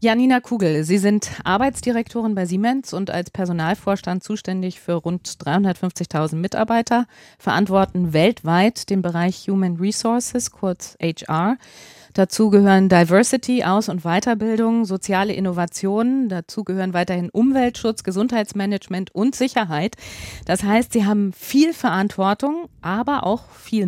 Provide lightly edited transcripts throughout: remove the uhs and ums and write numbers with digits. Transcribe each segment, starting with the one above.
Janina Kugel, Sie sind Arbeitsdirektorin bei Siemens und als Personalvorstand zuständig für rund 350.000 Mitarbeiter, verantworten weltweit den Bereich Human Resources, kurz HR. Dazu gehören Diversity, Aus- und Weiterbildung, soziale Innovationen, dazu gehören weiterhin Umweltschutz, Gesundheitsmanagement und Sicherheit. Das heißt, Sie haben viel Verantwortung, aber auch viel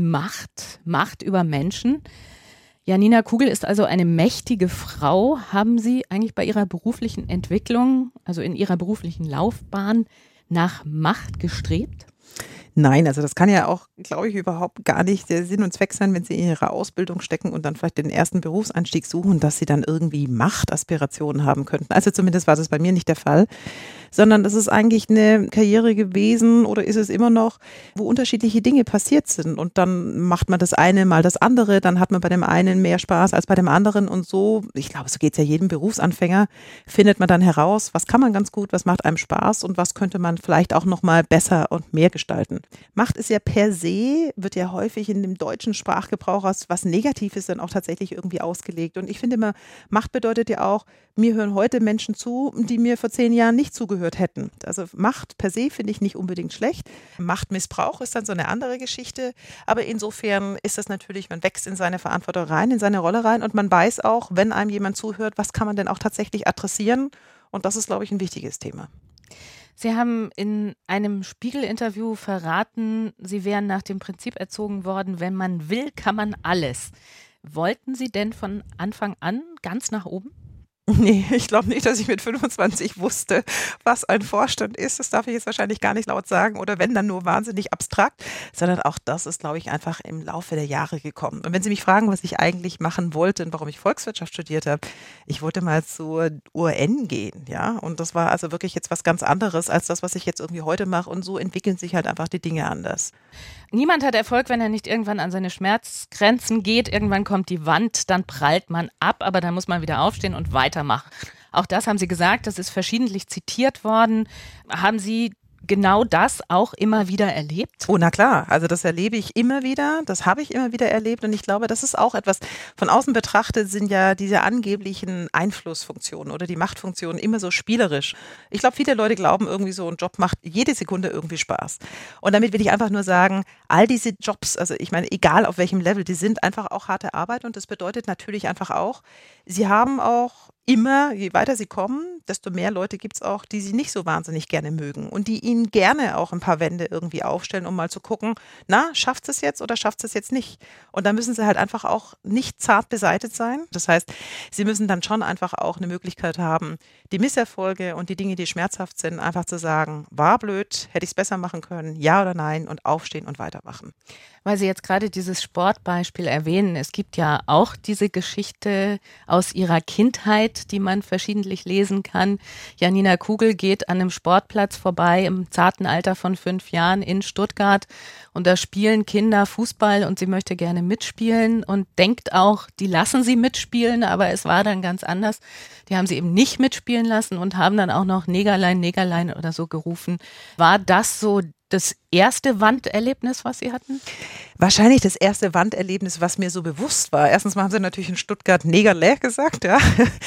Macht über Menschen. Janina Kugel ist also eine mächtige Frau. Haben Sie eigentlich bei Ihrer beruflichen Entwicklung, also in Ihrer beruflichen Laufbahn, nach Macht gestrebt? Nein, also das kann ja auch, glaube ich, überhaupt gar nicht der Sinn und Zweck sein, wenn Sie in Ihrer Ausbildung stecken und dann vielleicht den ersten Berufseinstieg suchen, dass Sie dann irgendwie Machtaspirationen haben könnten. Also zumindest war das bei mir nicht der Fall, sondern das ist eigentlich eine Karriere gewesen oder ist es immer noch, wo unterschiedliche Dinge passiert sind und dann macht man das eine mal das andere, dann hat man bei dem einen mehr Spaß als bei dem anderen und so, ich glaube, so geht es ja jedem Berufsanfänger, findet man dann heraus, was kann man ganz gut, was macht einem Spaß und was könnte man vielleicht auch noch mal besser und mehr gestalten. Macht ist ja per se, wird ja häufig in dem deutschen Sprachgebrauch als was Negatives dann auch tatsächlich irgendwie ausgelegt. Und ich finde immer, Macht bedeutet ja auch, mir hören heute Menschen zu, die mir vor 10 Jahren nicht zugehört hätten. Also Macht per se finde ich nicht unbedingt schlecht. Machtmissbrauch ist dann so eine andere Geschichte. Aber insofern ist das natürlich, man wächst in seine Verantwortung rein, in seine Rolle rein und man weiß auch, wenn einem jemand zuhört, was kann man denn auch tatsächlich adressieren. Und das ist, glaube ich, ein wichtiges Thema. Sie haben in einem Spiegel-Interview verraten, Sie wären nach dem Prinzip erzogen worden, wenn man will, kann man alles. Wollten Sie denn von Anfang an ganz nach oben? Nee, ich glaube nicht, dass ich mit 25 wusste, was ein Vorstand ist. Das darf ich jetzt wahrscheinlich gar nicht laut sagen oder wenn, dann nur wahnsinnig abstrakt, sondern auch das ist, glaube ich, einfach im Laufe der Jahre gekommen. Und wenn Sie mich fragen, was ich eigentlich machen wollte und warum ich Volkswirtschaft studiert habe, ich wollte mal zur URN gehen, ja, und das war also wirklich jetzt was ganz anderes als das, was ich jetzt irgendwie heute mache und so entwickeln sich halt einfach die Dinge anders. Niemand hat Erfolg, wenn er nicht irgendwann an seine Schmerzgrenzen geht. Irgendwann kommt die Wand, dann prallt man ab, aber dann muss man wieder aufstehen und weitermachen. Auch das haben Sie gesagt, das ist verschiedentlich zitiert worden. Haben Sie genau das auch immer wieder erlebt? Oh, na klar. Also das erlebe ich immer wieder. Das habe ich immer wieder erlebt. Und ich glaube, das ist auch etwas, von außen betrachtet sind ja diese angeblichen Einflussfunktionen oder die Machtfunktionen immer so spielerisch. Ich glaube, viele Leute glauben irgendwie so, ein Job macht jede Sekunde irgendwie Spaß. Und damit will ich einfach nur sagen, all diese Jobs, also ich meine, egal auf welchem Level, die sind einfach auch harte Arbeit. Und das bedeutet natürlich einfach auch, sie haben auch immer, je weiter sie kommen, desto mehr Leute gibt es auch, die sie nicht so wahnsinnig gerne mögen und die ihnen gerne auch ein paar Wände irgendwie aufstellen, um mal zu gucken, na, schafft es jetzt oder schafft es jetzt nicht? Und da müssen sie halt einfach auch nicht zart beseitigt sein. Das heißt, sie müssen dann schon einfach auch eine Möglichkeit haben, die Misserfolge und die Dinge, die schmerzhaft sind, einfach zu sagen, war blöd, hätte ich es besser machen können, ja oder nein und aufstehen und weitermachen. Weil Sie jetzt gerade dieses Sportbeispiel erwähnen, es gibt ja auch diese Geschichte aus Ihrer Kindheit, die man verschiedentlich lesen kann. Janina Kugel geht an einem Sportplatz vorbei im zarten Alter von 5 Jahren in Stuttgart und da spielen Kinder Fußball und sie möchte gerne mitspielen und denkt auch, die lassen sie mitspielen, aber es war dann ganz anders. Die haben sie eben nicht mitspielen lassen und haben dann auch noch Negerlein, Negerlein oder so gerufen. War das so das erste Wanderlebnis, was Sie hatten? Wahrscheinlich das erste Wanderlebnis, was mir so bewusst war. Erstens mal haben sie natürlich in Stuttgart Negerle gesagt, ja.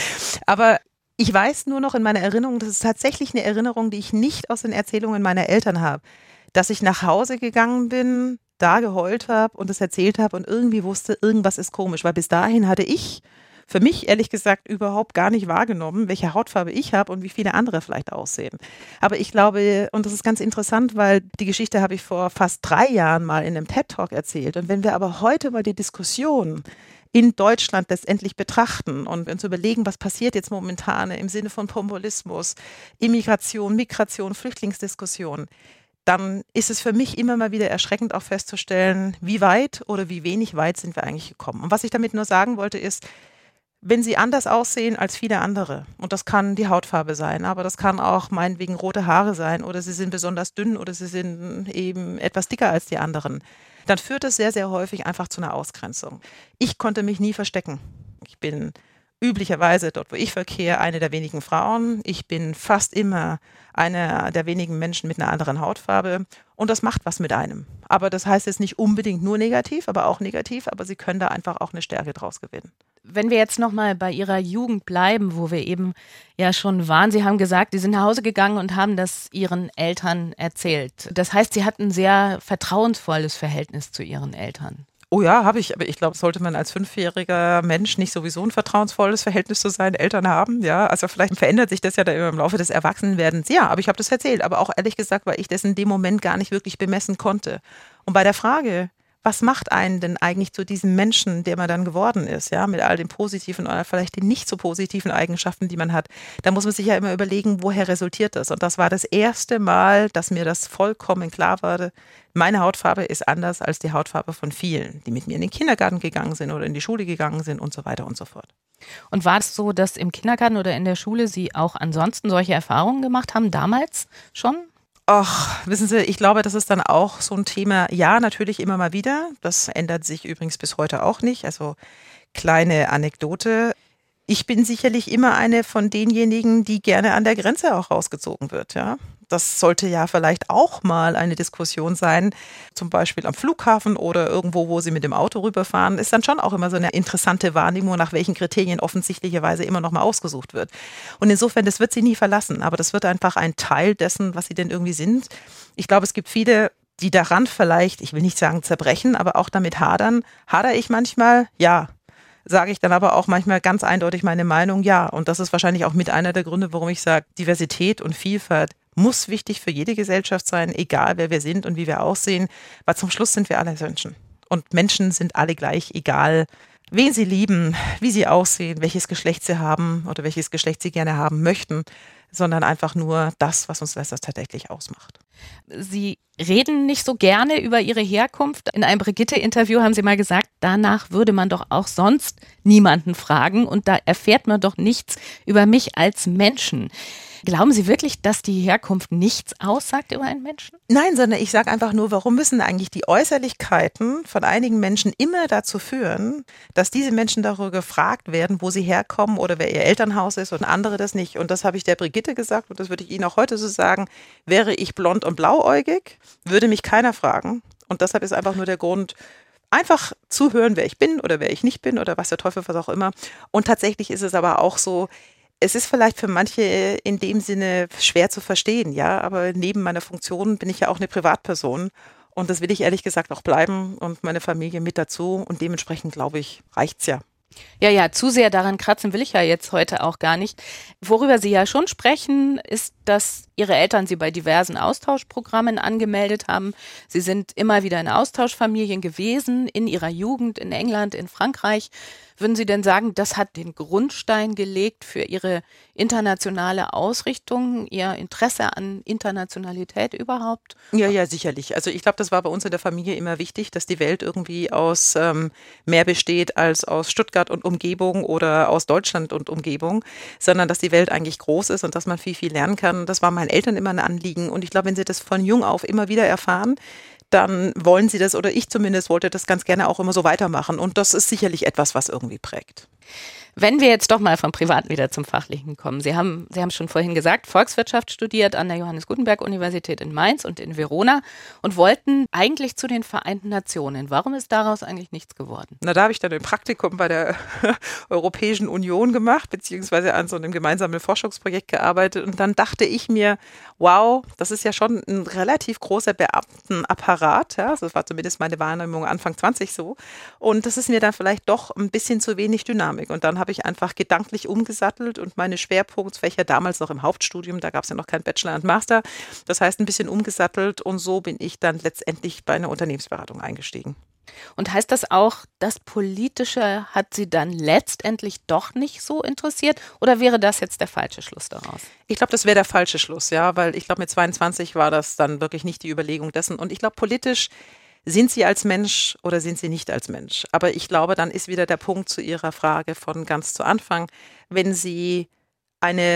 Aber ich weiß nur noch in meiner Erinnerung, das ist tatsächlich eine Erinnerung, die ich nicht aus den Erzählungen meiner Eltern habe, dass ich nach Hause gegangen bin, da geheult habe und es erzählt habe und irgendwie wusste, irgendwas ist komisch, weil bis dahin hatte ich für mich ehrlich gesagt überhaupt gar nicht wahrgenommen, welche Hautfarbe ich habe und wie viele andere vielleicht aussehen. Aber ich glaube, und das ist ganz interessant, weil die Geschichte habe ich vor fast 3 Jahren mal in einem TED-Talk erzählt. Und wenn wir aber heute mal die Diskussion in Deutschland letztendlich betrachten und uns überlegen, was passiert jetzt momentan im Sinne von Populismus, Immigration, Migration, Flüchtlingsdiskussion, dann ist es für mich immer mal wieder erschreckend auch festzustellen, wie weit oder wie wenig weit sind wir eigentlich gekommen. Und was ich damit nur sagen wollte ist, wenn sie anders aussehen als viele andere, und das kann die Hautfarbe sein, aber das kann auch meinetwegen rote Haare sein oder sie sind besonders dünn oder sie sind eben etwas dicker als die anderen, dann führt es sehr, sehr häufig einfach zu einer Ausgrenzung. Ich konnte mich nie verstecken. Ich bin üblicherweise dort, wo ich verkehre, eine der wenigen Frauen. Ich bin fast immer einer der wenigen Menschen mit einer anderen Hautfarbe. Und das macht was mit einem. Aber das heißt jetzt nicht unbedingt nur negativ, aber auch negativ. Aber sie können da einfach auch eine Stärke draus gewinnen. Wenn wir jetzt nochmal bei Ihrer Jugend bleiben, wo wir eben ja schon waren, Sie haben gesagt, Sie sind nach Hause gegangen und haben das Ihren Eltern erzählt. Das heißt, Sie hatten ein sehr vertrauensvolles Verhältnis zu Ihren Eltern. Oh ja, habe ich, aber ich glaube, sollte man als 5-jähriger Mensch nicht sowieso ein vertrauensvolles Verhältnis zu seinen Eltern haben, ja, also vielleicht verändert sich das ja dann im Laufe des Erwachsenenwerdens, ja, aber ich habe das erzählt, aber auch ehrlich gesagt, weil ich das in dem Moment gar nicht wirklich bemessen konnte. Und bei der Frage, was macht einen denn eigentlich zu diesem Menschen, der man dann geworden ist, ja, mit all den positiven oder vielleicht den nicht so positiven Eigenschaften, die man hat, da muss man sich ja immer überlegen, woher resultiert das? Und das war das erste Mal, dass mir das vollkommen klar wurde, meine Hautfarbe ist anders als die Hautfarbe von vielen, die mit mir in den Kindergarten gegangen sind oder in die Schule gegangen sind und so weiter und so fort. Und war es so, dass im Kindergarten oder in der Schule Sie auch ansonsten solche Erfahrungen gemacht haben, damals schon? Ach, wissen Sie, ich glaube, das ist dann auch so ein Thema, ja, natürlich immer mal wieder. Das ändert sich übrigens bis heute auch nicht. Also kleine Anekdote. Ich bin sicherlich immer eine von denjenigen, die gerne an der Grenze auch rausgezogen wird, ja. Das sollte ja vielleicht auch mal eine Diskussion sein, zum Beispiel am Flughafen oder irgendwo, wo Sie mit dem Auto rüberfahren, ist dann schon auch immer so eine interessante Wahrnehmung, nach welchen Kriterien offensichtlicherweise immer noch mal ausgesucht wird. Und insofern, das wird Sie nie verlassen, aber das wird einfach ein Teil dessen, was Sie denn irgendwie sind. Ich glaube, es gibt viele, die daran vielleicht, ich will nicht sagen zerbrechen, aber auch damit hadern. Hadere ich manchmal? Ja. Sage ich dann aber auch manchmal ganz eindeutig meine Meinung, ja. Und das ist wahrscheinlich auch mit einer der Gründe, warum ich sage, Diversität und Vielfalt muss wichtig für jede Gesellschaft sein, egal wer wir sind und wie wir aussehen, weil zum Schluss sind wir alle Menschen. Und Menschen sind alle gleich, egal wen sie lieben, wie sie aussehen, welches Geschlecht sie haben oder welches Geschlecht sie gerne haben möchten, sondern einfach nur das, was uns das tatsächlich ausmacht. Sie reden nicht so gerne über Ihre Herkunft. In einem Brigitte-Interview haben Sie mal gesagt, danach würde man doch auch sonst niemanden fragen und da erfährt man doch nichts über mich als Menschen. Glauben Sie wirklich, dass die Herkunft nichts aussagt über einen Menschen? Nein, sondern ich sage einfach nur, warum müssen eigentlich die Äußerlichkeiten von einigen Menschen immer dazu führen, dass diese Menschen darüber gefragt werden, wo sie herkommen oder wer ihr Elternhaus ist und andere das nicht. Und das habe ich der Brigitte gesagt und das würde ich Ihnen auch heute so sagen. Wäre ich blond und blauäugig, würde mich keiner fragen. Und deshalb ist einfach nur der Grund, einfach zuhören, wer ich bin oder wer ich nicht bin oder was der Teufel was auch immer. Und tatsächlich ist es aber auch so, es ist vielleicht für manche in dem Sinne schwer zu verstehen, ja, aber neben meiner Funktion bin ich ja auch eine Privatperson und das will ich ehrlich gesagt auch bleiben und meine Familie mit dazu und dementsprechend, glaube ich, reicht's ja. Ja, zu sehr daran kratzen will ich ja jetzt heute auch gar nicht. Worüber Sie ja schon sprechen, ist, dass Ihre Eltern Sie bei diversen Austauschprogrammen angemeldet haben. Sie sind immer wieder in Austauschfamilien gewesen, in Ihrer Jugend, in England, in Frankreich. Würden Sie denn sagen, das hat den Grundstein gelegt für Ihre internationale Ausrichtung, Ihr Interesse an Internationalität überhaupt? Ja, sicherlich. Also ich glaube, das war bei uns in der Familie immer wichtig, dass die Welt irgendwie aus mehr besteht als aus Stuttgart und Umgebung oder aus Deutschland und Umgebung, sondern dass die Welt eigentlich groß ist und dass man viel, viel lernen kann. Das war meinen Eltern immer ein Anliegen. Und ich glaube, wenn sie das von jung auf immer wieder erfahren, dann wollen sie das, oder ich zumindest wollte das ganz gerne auch immer so weitermachen. Und das ist sicherlich etwas, was irgendwie prägt. Wenn wir jetzt doch mal vom Privaten wieder zum Fachlichen kommen. Sie haben schon vorhin gesagt, Volkswirtschaft studiert an der Johannes Gutenberg Universität in Mainz und in Verona und wollten eigentlich zu den Vereinten Nationen. Warum ist daraus eigentlich nichts geworden? Na, da habe ich dann ein Praktikum bei der Europäischen Union gemacht, beziehungsweise an so einem gemeinsamen Forschungsprojekt gearbeitet. Und dann dachte ich mir, wow, das ist ja schon ein relativ großer Beamtenapparat. Ja? Das war zumindest meine Wahrnehmung Anfang 20 so. Und das ist mir dann vielleicht doch ein bisschen zu wenig Dynamik. Und dann habe ich einfach gedanklich umgesattelt und meine Schwerpunktfächer damals noch im Hauptstudium, da gab es ja noch kein Bachelor und Master, das heißt ein bisschen umgesattelt und so bin ich dann letztendlich bei einer Unternehmensberatung eingestiegen. Und heißt das auch, das Politische hat Sie dann letztendlich doch nicht so interessiert oder wäre das jetzt der falsche Schluss daraus? Ich glaube, das wäre der falsche Schluss, ja, weil ich glaube, mit 22 war das dann wirklich nicht die Überlegung dessen und ich glaube, politisch sind Sie als Mensch oder sind Sie nicht als Mensch? Aber ich glaube, dann ist wieder der Punkt zu Ihrer Frage von ganz zu Anfang, wenn Sie eine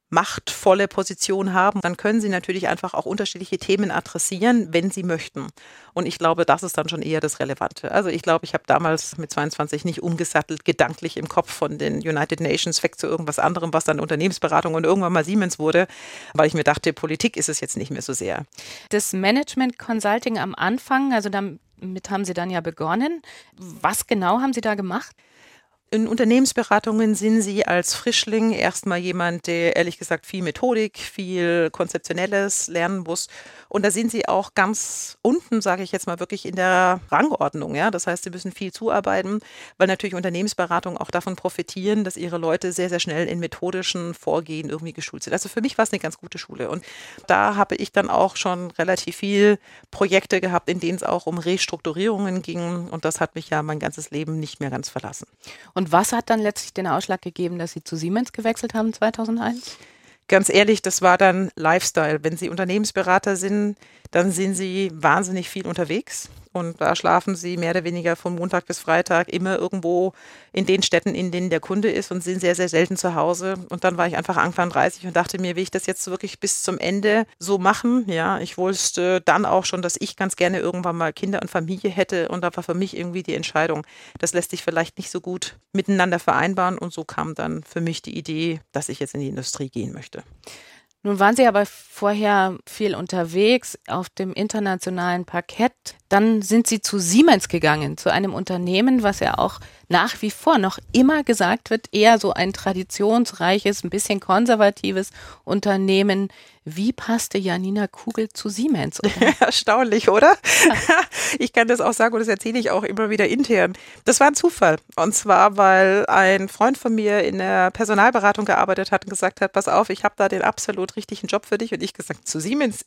machtvolle Position haben, dann können sie natürlich einfach auch unterschiedliche Themen adressieren, wenn sie möchten. Und ich glaube, das ist dann schon eher das Relevante. Also ich glaube, ich habe damals mit 22 nicht umgesattelt, gedanklich im Kopf von den United Nations weg zu irgendwas anderem, was dann Unternehmensberatung und irgendwann mal Siemens wurde, weil ich mir dachte, Politik ist es jetzt nicht mehr so sehr. Das Management Consulting am Anfang, also damit haben Sie dann ja begonnen. Was genau haben Sie da gemacht? In Unternehmensberatungen sind Sie als Frischling erstmal jemand, der ehrlich gesagt viel Methodik, viel Konzeptionelles lernen muss. Und da sind Sie auch ganz unten, sage ich jetzt mal, wirklich in der Rangordnung. Ja? Das heißt, Sie müssen viel zuarbeiten, weil natürlich Unternehmensberatungen auch davon profitieren, dass ihre Leute sehr, sehr schnell in methodischen Vorgehen irgendwie geschult sind. Also für mich war es eine ganz gute Schule. Und da habe ich dann auch schon relativ viel Projekte gehabt, in denen es auch um Restrukturierungen ging. Und das hat mich ja mein ganzes Leben nicht mehr ganz verlassen. Und was hat dann letztlich den Ausschlag gegeben, dass Sie zu Siemens gewechselt haben 2001? Ganz ehrlich, das war dann Lifestyle. Wenn Sie Unternehmensberater sind, dann sind Sie wahnsinnig viel unterwegs. Und da schlafen Sie mehr oder weniger von Montag bis Freitag immer irgendwo in den Städten, in denen der Kunde ist und sind sehr, sehr selten zu Hause. Und dann war ich einfach Anfang 30 und dachte mir, will ich das jetzt wirklich bis zum Ende so machen? Ja, ich wusste dann auch schon, dass ich ganz gerne irgendwann mal Kinder und Familie hätte. Und da war für mich irgendwie die Entscheidung, das lässt sich vielleicht nicht so gut miteinander vereinbaren. Und so kam dann für mich die Idee, dass ich jetzt in die Industrie gehen möchte. Nun waren Sie aber vorher viel unterwegs auf dem internationalen Parkett. Dann sind Sie zu Siemens gegangen, zu einem Unternehmen, was ja auch nach wie vor noch immer gesagt wird, eher so ein traditionsreiches, ein bisschen konservatives Unternehmen. Wie passte Janina Kugel zu Siemens? Erstaunlich, oder? Ich kann das auch sagen und das erzähle ich auch immer wieder intern. Das war ein Zufall. Und zwar, weil ein Freund von mir in der Personalberatung gearbeitet hat und gesagt hat, pass auf, ich habe da den absolut richtigen Job für dich. Und ich gesagt, zu Siemens,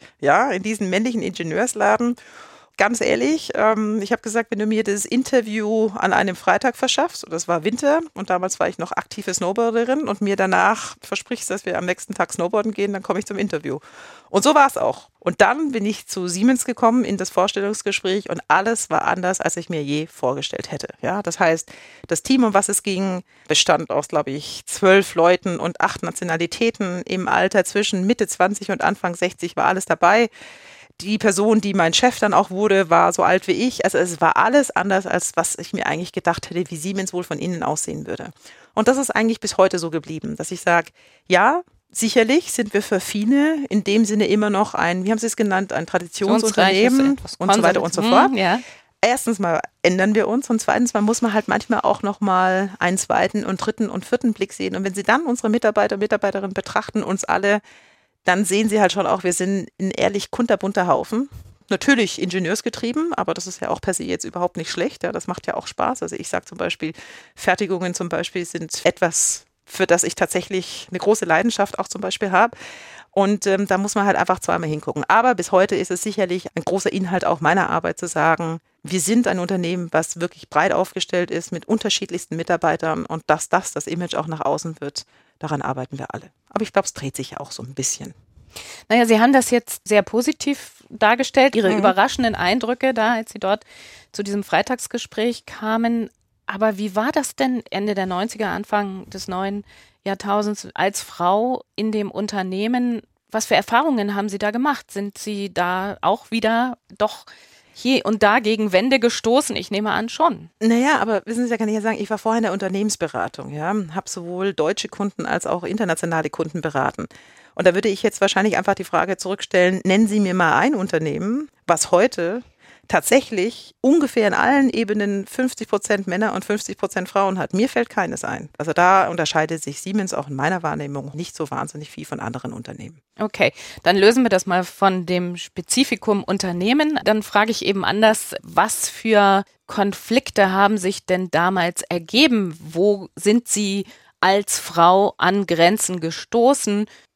in diesen männlichen Ingenieursladen. Ganz ehrlich, ich habe gesagt, wenn du mir das Interview an einem Freitag verschaffst, und das war Winter und damals war ich noch aktive Snowboarderin und mir danach versprichst, dass wir am nächsten Tag Snowboarden gehen, dann komme ich zum Interview. Und so war es auch. Und dann bin ich zu Siemens gekommen in das Vorstellungsgespräch und alles war anders, als ich mir je vorgestellt hätte. Ja, das heißt, das Team, um was es ging, bestand aus, glaube ich, 12 Leuten und 8 Nationalitäten im Alter zwischen Mitte 20 und Anfang 60 war alles dabei. Die Person, die mein Chef dann auch wurde, war so alt wie ich. Also es war alles anders, als was ich mir eigentlich gedacht hätte, wie Siemens wohl von innen aussehen würde. Und das ist eigentlich bis heute so geblieben, dass ich sage, ja, sicherlich sind wir für viele in dem Sinne immer noch wie haben Sie es genannt, ein Traditionsunternehmen und so weiter und so fort. Ja. Erstens mal ändern wir uns und zweitens mal muss man halt manchmal auch noch mal einen zweiten und dritten und vierten Blick sehen. Und wenn Sie dann unsere Mitarbeiter und Mitarbeiterinnen betrachten, uns alle, dann sehen Sie halt schon auch, wir sind ein ehrlich kunterbunter Haufen. Natürlich ingenieursgetrieben, aber das ist ja auch per se jetzt überhaupt nicht schlecht. Ja, das macht ja auch Spaß. Also ich sage zum Beispiel, Fertigungen zum Beispiel sind etwas, für das ich tatsächlich eine große Leidenschaft auch zum Beispiel habe. Und da muss man halt einfach zweimal hingucken. Aber bis heute ist es sicherlich ein großer Inhalt auch meiner Arbeit zu sagen, wir sind ein Unternehmen, was wirklich breit aufgestellt ist mit unterschiedlichsten Mitarbeitern und dass das Image auch nach außen wird. Daran arbeiten wir alle. Aber ich glaube, es dreht sich ja auch so ein bisschen. Naja, Sie haben das jetzt sehr positiv dargestellt, Ihre überraschenden Eindrücke da, als Sie dort zu diesem Freitagsgespräch kamen. Aber wie war das denn Ende der 90er, Anfang des neuen Jahrtausends als Frau in dem Unternehmen? Was für Erfahrungen haben Sie da gemacht? Sind Sie da auch wieder doch hier und da gegen Wände gestoßen? Ich nehme an, schon. Naja, aber wissen Sie, da kann ich ja sagen, ich war vorher in der Unternehmensberatung, ja, habe sowohl deutsche Kunden als auch internationale Kunden beraten. Und da würde ich jetzt wahrscheinlich einfach die Frage zurückstellen, nennen Sie mir mal ein Unternehmen, was heute tatsächlich ungefähr in allen Ebenen 50% Männer und 50% Frauen hat. Mir fällt keines ein. Also da unterscheidet sich Siemens auch in meiner Wahrnehmung nicht so wahnsinnig viel von anderen Unternehmen. Okay, dann lösen wir das mal von dem Spezifikum Unternehmen. Dann frage ich eben anders, was für Konflikte haben sich denn damals ergeben? Wo sind Sie als Frau an Grenzen gestoßen?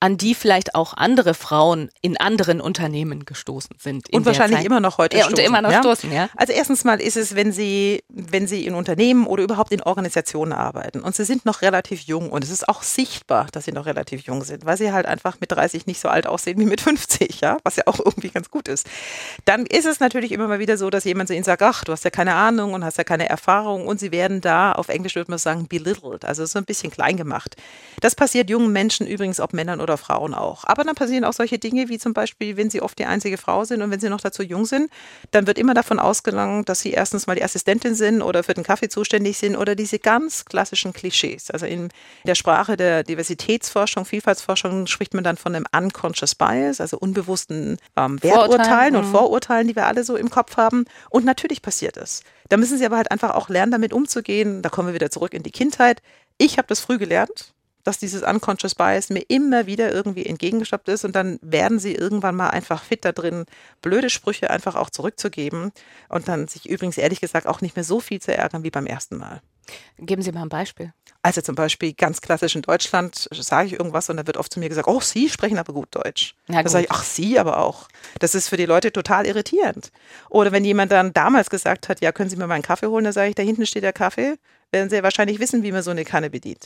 an die vielleicht auch andere Frauen in anderen Unternehmen gestoßen sind. Und wahrscheinlich immer noch heute stoßen. Und immer noch stoßen, ja. Also erstens mal ist es, wenn Sie in Unternehmen oder überhaupt in Organisationen arbeiten und Sie sind noch relativ jung und es ist auch sichtbar, dass Sie noch relativ jung sind, weil Sie halt einfach mit 30 nicht so alt aussehen wie mit 50, ja, was ja auch irgendwie ganz gut ist. Dann ist es natürlich immer mal wieder so, dass jemand zu Ihnen sagt, ach, du hast ja keine Ahnung und hast ja keine Erfahrung und Sie werden da, auf Englisch würde man sagen, belittled, also so ein bisschen klein gemacht. Das passiert jungen Menschen übrigens, ob Männern oder Frauen auch. Aber dann passieren auch solche Dinge wie zum Beispiel, wenn sie oft die einzige Frau sind und wenn sie noch dazu jung sind, dann wird immer davon ausgegangen, dass sie erstens mal die Assistentin sind oder für den Kaffee zuständig sind oder diese ganz klassischen Klischees. Also in der Sprache der Diversitätsforschung, Vielfaltsforschung spricht man dann von einem unconscious bias, also unbewussten Werturteilen und Vorurteilen, die wir alle so im Kopf haben. Und natürlich passiert es. Da müssen sie aber halt einfach auch lernen, damit umzugehen. Da kommen wir wieder zurück in die Kindheit. Ich habe das früh gelernt, dass dieses Unconscious Bias mir immer wieder irgendwie entgegengestoppt ist und dann werden sie irgendwann mal einfach fit da drin, blöde Sprüche einfach auch zurückzugeben und dann sich übrigens ehrlich gesagt auch nicht mehr so viel zu ärgern wie beim ersten Mal. Geben Sie mal ein Beispiel. Also zum Beispiel ganz klassisch in Deutschland sage ich irgendwas und da wird oft zu mir gesagt, oh, Sie sprechen aber gut Deutsch. Da sage ich, ach, Sie aber auch. Das ist für die Leute total irritierend. Oder wenn jemand dann damals gesagt hat, ja, können Sie mir mal einen Kaffee holen, dann sage ich, da hinten steht der Kaffee, werden Sie ja wahrscheinlich wissen, wie man so eine Kanne bedient.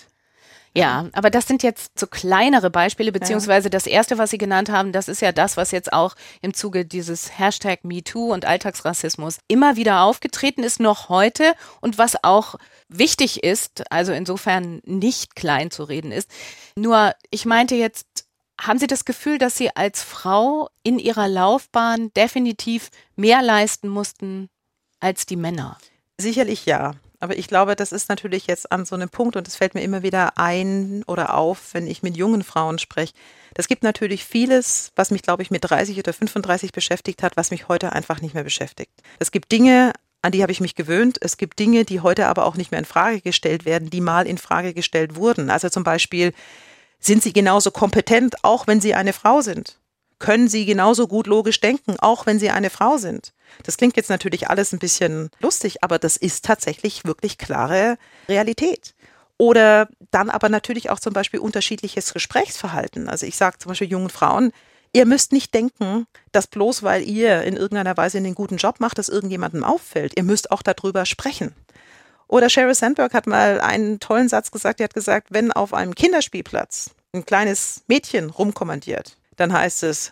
Ja, aber das sind jetzt so kleinere Beispiele, beziehungsweise das erste, was Sie genannt haben, das ist ja das, was jetzt auch im Zuge dieses Hashtag MeToo und Alltagsrassismus immer wieder aufgetreten ist, noch heute und was auch wichtig ist, also insofern nicht klein zu reden ist. Nur, ich meinte jetzt, haben Sie das Gefühl, dass Sie als Frau in Ihrer Laufbahn definitiv mehr leisten mussten als die Männer? Sicherlich ja. Aber ich glaube, das ist natürlich jetzt an so einem Punkt und es fällt mir immer wieder ein oder auf, wenn ich mit jungen Frauen spreche. Das gibt natürlich vieles, was mich, glaube ich, mit 30 oder 35 beschäftigt hat, was mich heute einfach nicht mehr beschäftigt. Es gibt Dinge, an die habe ich mich gewöhnt. Es gibt Dinge, die heute aber auch nicht mehr in Frage gestellt werden, die mal in Frage gestellt wurden. Also zum Beispiel, sind sie genauso kompetent, auch wenn sie eine Frau sind? Können sie genauso gut logisch denken, auch wenn sie eine Frau sind? Das klingt jetzt natürlich alles ein bisschen lustig, aber das ist tatsächlich wirklich klare Realität. Oder dann aber natürlich auch zum Beispiel unterschiedliches Gesprächsverhalten. Also ich sage zum Beispiel jungen Frauen, ihr müsst nicht denken, dass bloß weil ihr in irgendeiner Weise einen guten Job macht, dass irgendjemandem auffällt. Ihr müsst auch darüber sprechen. Oder Sheryl Sandberg hat mal einen tollen Satz gesagt, die hat gesagt, wenn auf einem Kinderspielplatz ein kleines Mädchen rumkommandiert, dann heißt es,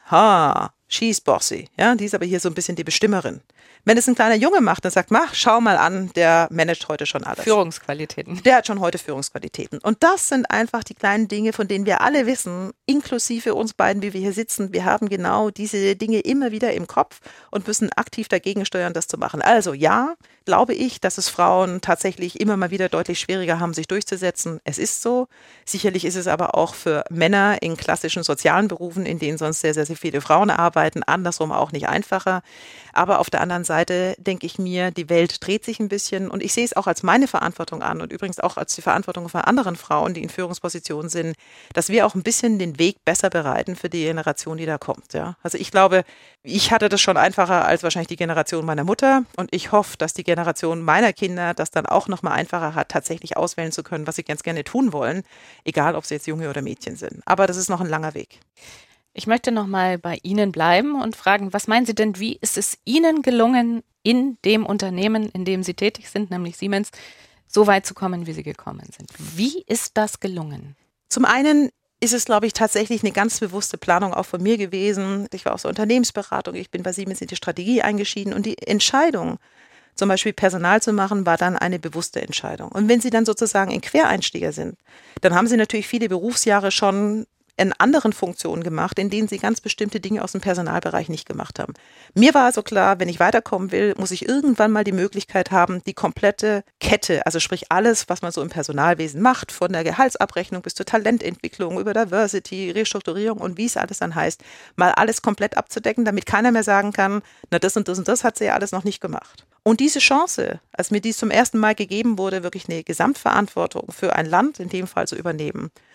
she's bossy. Ja, die ist aber hier so ein bisschen die Bestimmerin. Wenn es ein kleiner Junge macht, dann sagt, schau mal an, der managt heute schon alles. Führungsqualitäten. Der hat schon heute Führungsqualitäten. Und das sind einfach die kleinen Dinge, von denen wir alle wissen, inklusive uns beiden, wie wir hier sitzen. Wir haben genau diese Dinge immer wieder im Kopf und müssen aktiv dagegen steuern, das zu machen. Also ja, glaube ich, dass es Frauen tatsächlich immer mal wieder deutlich schwieriger haben, sich durchzusetzen. Es ist so. Sicherlich ist es aber auch für Männer in klassischen sozialen Berufen, in denen sonst sehr, sehr viele Frauen arbeiten, andersrum auch nicht einfacher. Aber auf der anderen Seite denke ich mir, die Welt dreht sich ein bisschen und ich sehe es auch als meine Verantwortung an und übrigens auch als die Verantwortung von anderen Frauen, die in Führungspositionen sind, dass wir auch ein bisschen den Weg besser bereiten für die Generation, die da kommt. Ja? Also ich glaube, ich hatte das schon einfacher als wahrscheinlich die Generation meiner Mutter und ich hoffe, dass die Generation meiner Kinder das dann auch nochmal einfacher hat, tatsächlich auswählen zu können, was sie ganz gerne tun wollen, egal ob sie jetzt Junge oder Mädchen sind. Aber das ist noch ein langer Weg. Ich möchte noch mal bei Ihnen bleiben und fragen, was meinen Sie denn, wie ist es Ihnen gelungen, in dem Unternehmen, in dem Sie tätig sind, nämlich Siemens, so weit zu kommen, wie Sie gekommen sind? Wie ist das gelungen? Zum einen ist es, glaube ich, tatsächlich eine ganz bewusste Planung auch von mir gewesen. Ich war aus der Unternehmensberatung, ich bin bei Siemens in die Strategie eingeschieden und die Entscheidung, zum Beispiel Personal zu machen, war dann eine bewusste Entscheidung. Und wenn Sie dann sozusagen ein Quereinsteiger sind, dann haben Sie natürlich viele Berufsjahre schon in anderen Funktionen gemacht, in denen sie ganz bestimmte Dinge aus dem Personalbereich nicht gemacht haben. Mir war also klar, wenn ich weiterkommen will, muss ich irgendwann mal die Möglichkeit haben, die komplette Kette, also sprich alles, was man so im Personalwesen macht, von der Gehaltsabrechnung bis zur Talententwicklung, über Diversity, Restrukturierung und wie es alles dann heißt, mal alles komplett abzudecken, damit keiner mehr sagen kann, na das und das und das hat sie ja alles noch nicht gemacht. Und diese Chance, als mir dies zum ersten Mal gegeben wurde, wirklich eine Gesamtverantwortung für ein Land in dem Fall zu übernehmen,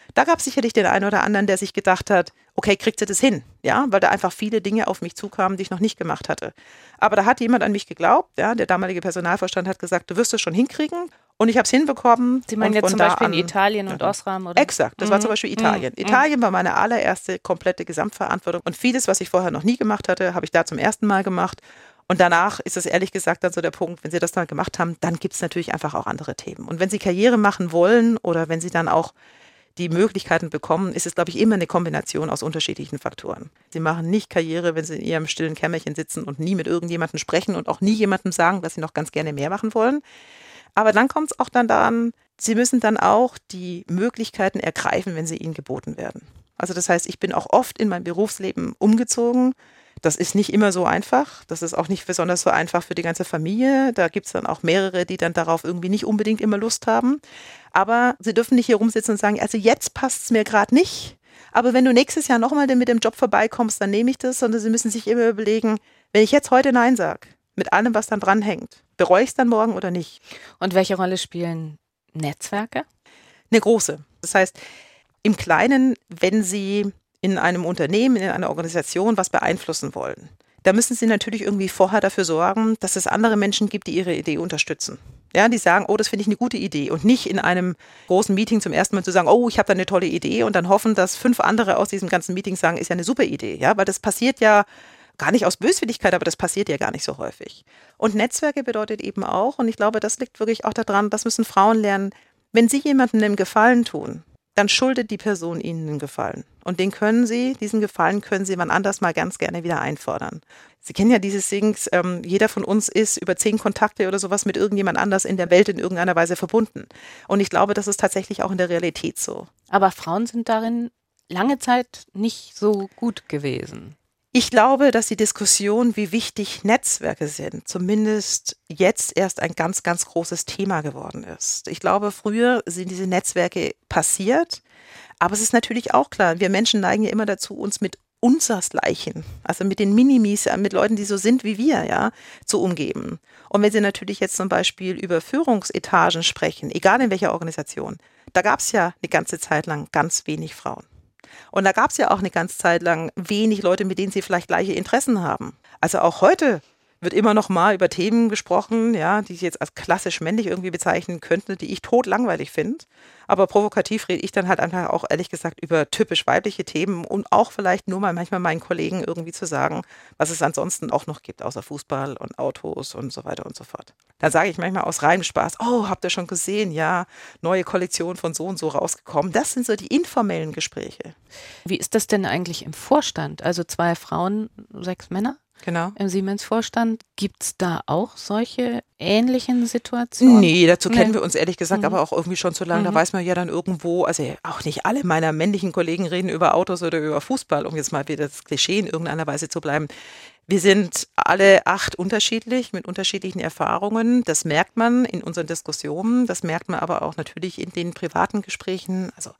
Da gab es sicherlich den einen oder anderen, der sich gedacht hat, okay, kriegt sie das hin? Ja, weil da einfach viele Dinge auf mich zukamen, die ich noch nicht gemacht hatte. Aber da hat jemand an mich geglaubt, ja, der damalige Personalvorstand hat gesagt, du wirst es schon hinkriegen. Und ich habe es hinbekommen. Sie meinen jetzt zum Beispiel in Italien und Osram? Oder? Exakt, das war zum Beispiel Italien. Italien war meine allererste komplette Gesamtverantwortung. Und vieles, was ich vorher noch nie gemacht hatte, habe ich da zum ersten Mal gemacht. Und danach ist es ehrlich gesagt dann so der Punkt, wenn Sie das dann gemacht haben, dann gibt es natürlich einfach auch andere Themen. Und wenn Sie Karriere machen wollen oder wenn Sie dann auch die Möglichkeiten bekommen, ist es, glaube ich, immer eine Kombination aus unterschiedlichen Faktoren. Sie machen nicht Karriere, wenn Sie in Ihrem stillen Kämmerchen sitzen und nie mit irgendjemandem sprechen und auch nie jemandem sagen, dass Sie noch ganz gerne mehr machen wollen. Aber dann kommt es auch dann daran, Sie müssen dann auch die Möglichkeiten ergreifen, wenn sie Ihnen geboten werden. Also das heißt, ich bin auch oft in meinem Berufsleben umgezogen. Das ist nicht immer so einfach. Das ist auch nicht besonders so einfach für die ganze Familie. Da gibt es dann auch mehrere, die dann darauf irgendwie nicht unbedingt immer Lust haben. Aber Sie dürfen nicht hier rumsitzen und sagen, also jetzt passt es mir gerade nicht. Aber wenn du nächstes Jahr nochmal mit dem Job vorbeikommst, dann nehme ich das. Sondern Sie müssen sich immer überlegen, wenn ich jetzt heute Nein sage, mit allem, was dann dranhängt, bereue ich es dann morgen oder nicht? Und welche Rolle spielen Netzwerke? Eine große. Das heißt, im Kleinen, wenn Sie in einem Unternehmen, in einer Organisation was beeinflussen wollen, da müssen Sie natürlich irgendwie vorher dafür sorgen, dass es andere Menschen gibt, die Ihre Idee unterstützen. Ja, die sagen, oh, das finde ich eine gute Idee. Und nicht in einem großen Meeting zum ersten Mal zu sagen, oh, ich habe da eine tolle Idee und dann hoffen, dass 5 andere aus diesem ganzen Meeting sagen, ist ja eine super Idee. Ja, weil das passiert ja gar nicht aus Böswilligkeit, aber das passiert ja gar nicht so häufig. Und Netzwerke bedeutet eben auch, und ich glaube, das liegt wirklich auch daran, das müssen Frauen lernen, wenn Sie jemandem einen Gefallen tun, dann schuldet die Person Ihnen einen Gefallen. Und diesen Gefallen können Sie wann anders mal ganz gerne wieder einfordern. Sie kennen ja dieses Dings, jeder von uns ist über 10 Kontakte oder sowas mit irgendjemand anders in der Welt in irgendeiner Weise verbunden. Und ich glaube, das ist tatsächlich auch in der Realität so. Aber Frauen sind darin lange Zeit nicht so gut gewesen. Ich glaube, dass die Diskussion, wie wichtig Netzwerke sind, zumindest jetzt erst ein ganz, ganz großes Thema geworden ist. Ich glaube, früher sind diese Netzwerke passiert, aber es ist natürlich auch klar, wir Menschen neigen ja immer dazu, uns mit unsersgleichen, also mit den Minimis, mit Leuten, die so sind wie wir, ja, zu umgeben. Und wenn Sie natürlich jetzt zum Beispiel über Führungsetagen sprechen, egal in welcher Organisation, da gab es ja eine ganze Zeit lang ganz wenig Frauen. Und da gab es ja auch eine ganze Zeit lang wenig Leute, mit denen Sie vielleicht gleiche Interessen haben. Also auch heute wird immer noch mal über Themen gesprochen, ja, die ich jetzt als klassisch männlich irgendwie bezeichnen könnte, die ich totlangweilig finde. Aber provokativ rede ich dann halt einfach auch ehrlich gesagt über typisch weibliche Themen und auch vielleicht nur mal manchmal meinen Kollegen irgendwie zu sagen, was es ansonsten auch noch gibt, außer Fußball und Autos und so weiter und so fort. Dann sage ich manchmal aus reinem Spaß, oh, habt ihr schon gesehen, ja, neue Kollektion von so und so rausgekommen. Das sind so die informellen Gespräche. Wie ist das denn eigentlich im Vorstand? Also 2 Frauen, 6 Männer? Genau. Im Siemens-Vorstand, gibt es da auch solche ähnlichen Situationen? Nee, dazu kennen wir uns ehrlich gesagt aber auch irgendwie schon zu lange. Da weiß man ja dann irgendwo, also auch nicht alle meiner männlichen Kollegen reden über Autos oder über Fußball, um jetzt mal wieder das Klischee in irgendeiner Weise zu bleiben. Wir sind alle 8 unterschiedlich, mit unterschiedlichen Erfahrungen. Das merkt man in unseren Diskussionen, das merkt man aber auch natürlich in den privaten Gesprächen. Also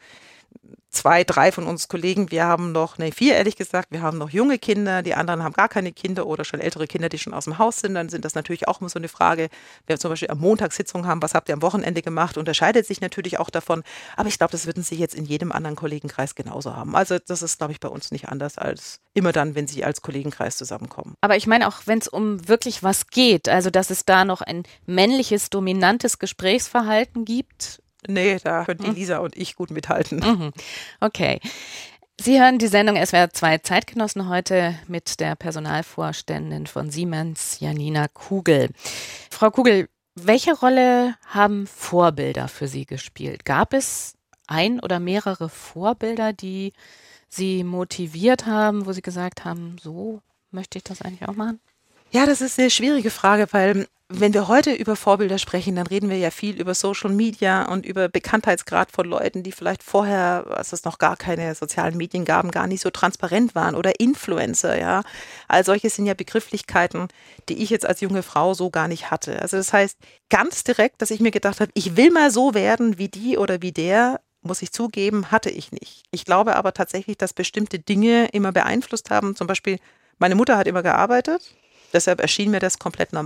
2, 3 von uns Kollegen, wir haben noch, 4 ehrlich gesagt, wir haben noch junge Kinder, die anderen haben gar keine Kinder oder schon ältere Kinder, die schon aus dem Haus sind, dann sind das natürlich auch immer so eine Frage, wenn wir zum Beispiel am Montag Sitzung haben, was habt ihr am Wochenende gemacht, unterscheidet sich natürlich auch davon, aber ich glaube, das würden Sie jetzt in jedem anderen Kollegenkreis genauso haben. Also das ist, glaube ich, bei uns nicht anders als immer dann, wenn Sie als Kollegenkreis zusammenkommen. Aber ich meine auch, wenn es um wirklich was geht, also dass es da noch ein männliches, dominantes Gesprächsverhalten gibt. Nee, da können die Lisa und ich gut mithalten. Okay. Sie hören die Sendung SWR 2 Zeitgenossen heute mit der Personalvorständin von Siemens, Janina Kugel. Frau Kugel, welche Rolle haben Vorbilder für Sie gespielt? Gab es ein oder mehrere Vorbilder, die Sie motiviert haben, wo Sie gesagt haben, so möchte ich das eigentlich auch machen? Ja, das ist eine schwierige Frage, weil wenn wir heute über Vorbilder sprechen, dann reden wir ja viel über Social Media und über Bekanntheitsgrad von Leuten, die vielleicht vorher, als es noch gar keine sozialen Medien gab, gar nicht so transparent waren oder Influencer, ja. All solche sind ja Begrifflichkeiten, die ich jetzt als junge Frau so gar nicht hatte. Also das heißt, ganz direkt, dass ich mir gedacht habe, ich will mal so werden wie die oder wie der, muss ich zugeben, hatte ich nicht. Ich glaube aber tatsächlich, dass bestimmte Dinge immer beeinflusst haben. Zum Beispiel, meine Mutter hat immer gearbeitet. Deshalb erschien mir das komplett normal.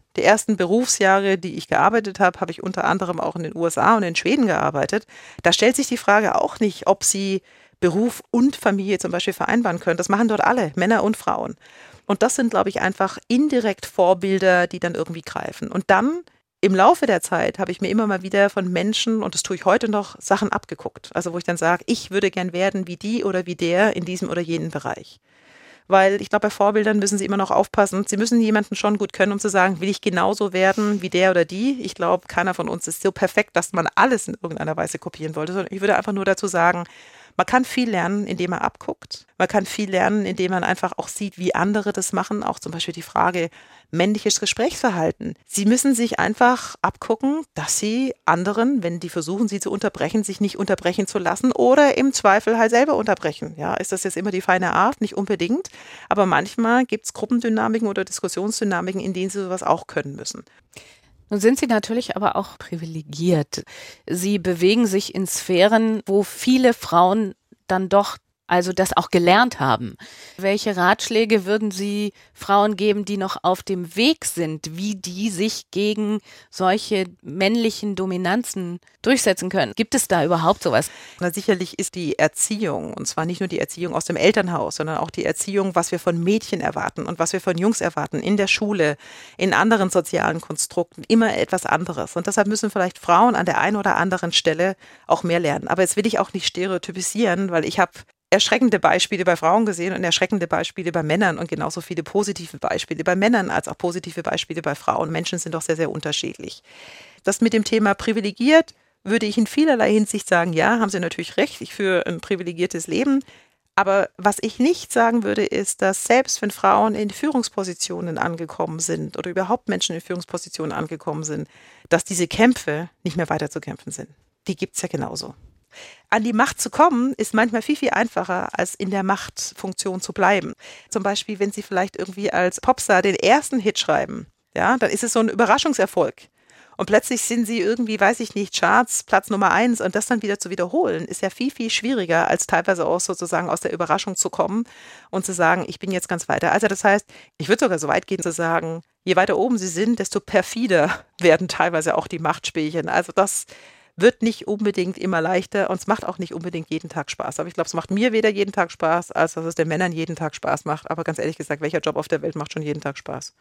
Die ersten Berufsjahre, die ich gearbeitet habe, habe ich unter anderem auch in den USA und in Schweden gearbeitet. Da stellt sich die Frage auch nicht, ob sie Beruf und Familie zum Beispiel vereinbaren können. Das machen dort alle, Männer und Frauen. Und das sind, glaube ich, einfach indirekt Vorbilder, die dann irgendwie greifen. Und dann im Laufe der Zeit habe ich mir immer mal wieder von Menschen, und das tue ich heute noch, Sachen abgeguckt. Also wo ich dann sage, ich würde gern werden wie die oder wie der in diesem oder jenen Bereich. Weil ich glaube, bei Vorbildern müssen sie immer noch aufpassen. Sie müssen jemanden schon gut können, um zu sagen, will ich genauso werden wie der oder die. Ich glaube, keiner von uns ist so perfekt, dass man alles in irgendeiner Weise kopieren wollte. Sondern ich würde einfach nur dazu sagen, man kann viel lernen, indem man abguckt. Man kann viel lernen, indem man einfach auch sieht, wie andere das machen. Auch zum Beispiel die Frage männliches Gesprächsverhalten. Sie müssen sich einfach abgucken, dass sie anderen, wenn die versuchen, sie zu unterbrechen, sich nicht unterbrechen zu lassen oder im Zweifel halt selber unterbrechen. Ja, ist das jetzt immer die feine Art? Nicht unbedingt. Aber manchmal gibt es Gruppendynamiken oder Diskussionsdynamiken, in denen sie sowas auch können müssen. Nun sind Sie natürlich aber auch privilegiert. Sie bewegen sich in Sphären, wo viele Frauen dann doch also das auch gelernt haben. Welche Ratschläge würden Sie Frauen geben, die noch auf dem Weg sind, wie die sich gegen solche männlichen Dominanzen durchsetzen können? Gibt es da überhaupt sowas? Na, sicherlich ist die Erziehung, und zwar nicht nur die Erziehung aus dem Elternhaus, sondern auch die Erziehung, was wir von Mädchen erwarten und was wir von Jungs erwarten, in der Schule, in anderen sozialen Konstrukten, immer etwas anderes. Und deshalb müssen vielleicht Frauen an der einen oder anderen Stelle auch mehr lernen. Aber jetzt will ich auch nicht stereotypisieren, weil ich habe erschreckende Beispiele bei Frauen gesehen und erschreckende Beispiele bei Männern und genauso viele positive Beispiele bei Männern als auch positive Beispiele bei Frauen. Menschen sind doch sehr, sehr unterschiedlich. Das mit dem Thema privilegiert würde ich in vielerlei Hinsicht sagen, ja, haben Sie natürlich recht, ich führe ein privilegiertes Leben. Aber was ich nicht sagen würde, ist, dass selbst wenn Frauen in Führungspositionen angekommen sind oder überhaupt Menschen in Führungspositionen angekommen sind, dass diese Kämpfe nicht mehr weiter zu kämpfen sind. Die gibt es ja genauso. An die Macht zu kommen, ist manchmal viel, viel einfacher, als in der Machtfunktion zu bleiben. Zum Beispiel, wenn Sie vielleicht irgendwie als Popstar den ersten Hit schreiben, ja, dann ist es so ein Überraschungserfolg. Und plötzlich sind Sie irgendwie, weiß ich nicht, Charts, Platz Nummer 1 und das dann wieder zu wiederholen, ist ja viel, viel schwieriger, als teilweise auch sozusagen aus der Überraschung zu kommen und zu sagen, ich bin jetzt ganz weiter. Also das heißt, ich würde sogar so weit gehen zu sagen, je weiter oben Sie sind, desto perfider werden teilweise auch die Machtspielchen. Also das wird nicht unbedingt immer leichter und es macht auch nicht unbedingt jeden Tag Spaß. Aber ich glaube, es macht mir weder jeden Tag Spaß, als dass es den Männern jeden Tag Spaß macht. Aber ganz ehrlich gesagt, welcher Job auf der Welt macht schon jeden Tag Spaß?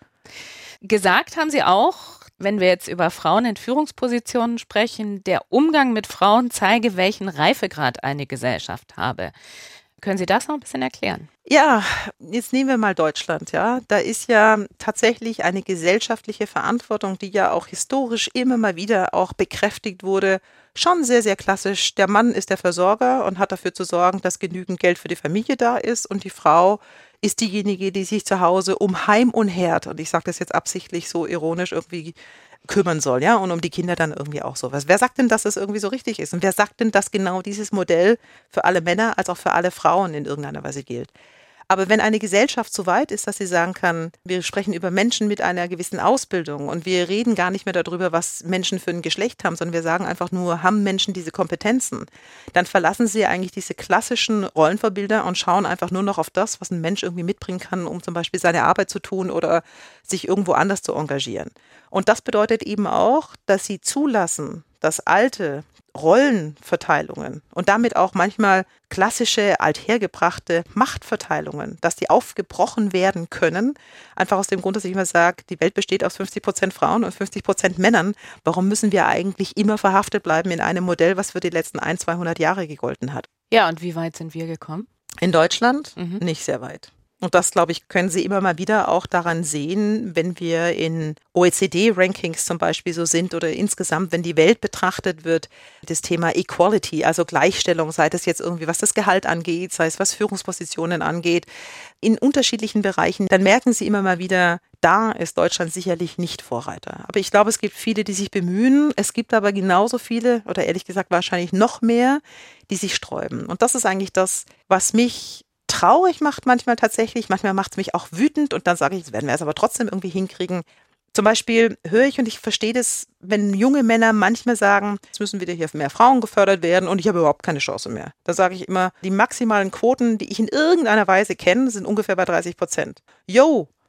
Gesagt haben Sie auch, wenn wir jetzt über Frauen in Führungspositionen sprechen, der Umgang mit Frauen zeige, welchen Reifegrad eine Gesellschaft habe. Können Sie das noch ein bisschen erklären? Ja, jetzt nehmen wir mal Deutschland, ja. Da ist ja tatsächlich eine gesellschaftliche Verantwortung, die ja auch historisch immer mal wieder auch bekräftigt wurde, schon sehr, sehr klassisch. Der Mann ist der Versorger und hat dafür zu sorgen, dass genügend Geld für die Familie da ist und die Frau ist diejenige, die sich zu Hause um Heim und Herd, und ich sage das jetzt absichtlich so ironisch irgendwie, kümmern soll, ja, und um die Kinder dann irgendwie auch sowas. Wer sagt denn, dass das irgendwie so richtig ist? Und wer sagt denn, dass genau dieses Modell für alle Männer als auch für alle Frauen in irgendeiner Weise gilt? Aber wenn eine Gesellschaft so weit ist, dass sie sagen kann, wir sprechen über Menschen mit einer gewissen Ausbildung und wir reden gar nicht mehr darüber, was Menschen für ein Geschlecht haben, sondern wir sagen einfach nur, haben Menschen diese Kompetenzen, dann verlassen sie eigentlich diese klassischen Rollenvorbilder und schauen einfach nur noch auf das, was ein Mensch irgendwie mitbringen kann, um zum Beispiel seine Arbeit zu tun oder sich irgendwo anders zu engagieren. Und das bedeutet eben auch, dass sie zulassen, dass alte Rollenverteilungen und damit auch manchmal klassische, althergebrachte Machtverteilungen, dass die aufgebrochen werden können. Einfach aus dem Grund, dass ich immer sage, die Welt besteht aus 50% Frauen und 50% Männern. Warum müssen wir eigentlich immer verhaftet bleiben in einem Modell, was für die letzten 100-200 Jahre gegolten hat? Ja, und wie weit sind wir gekommen? In Deutschland nicht sehr weit. Und das, glaube ich, können Sie immer mal wieder auch daran sehen, wenn wir in OECD-Rankings zum Beispiel so sind oder insgesamt, wenn die Welt betrachtet wird, das Thema Equality, also Gleichstellung, sei das jetzt irgendwie, was das Gehalt angeht, sei es was Führungspositionen angeht, in unterschiedlichen Bereichen, dann merken Sie immer mal wieder, da ist Deutschland sicherlich nicht Vorreiter. Aber ich glaube, es gibt viele, die sich bemühen. Es gibt aber genauso viele, oder ehrlich gesagt wahrscheinlich noch mehr, die sich sträuben. Und das ist eigentlich das, was mich traurig macht manchmal tatsächlich. Manchmal macht es mich auch wütend und dann sage ich, das werden wir es aber trotzdem irgendwie hinkriegen. Zum Beispiel höre ich und ich verstehe das, wenn junge Männer manchmal sagen, jetzt müssen wieder hier mehr Frauen gefördert werden und ich habe überhaupt keine Chance mehr. Da sage ich immer, die maximalen Quoten, die ich in irgendeiner Weise kenne, sind ungefähr bei 30%. Yo,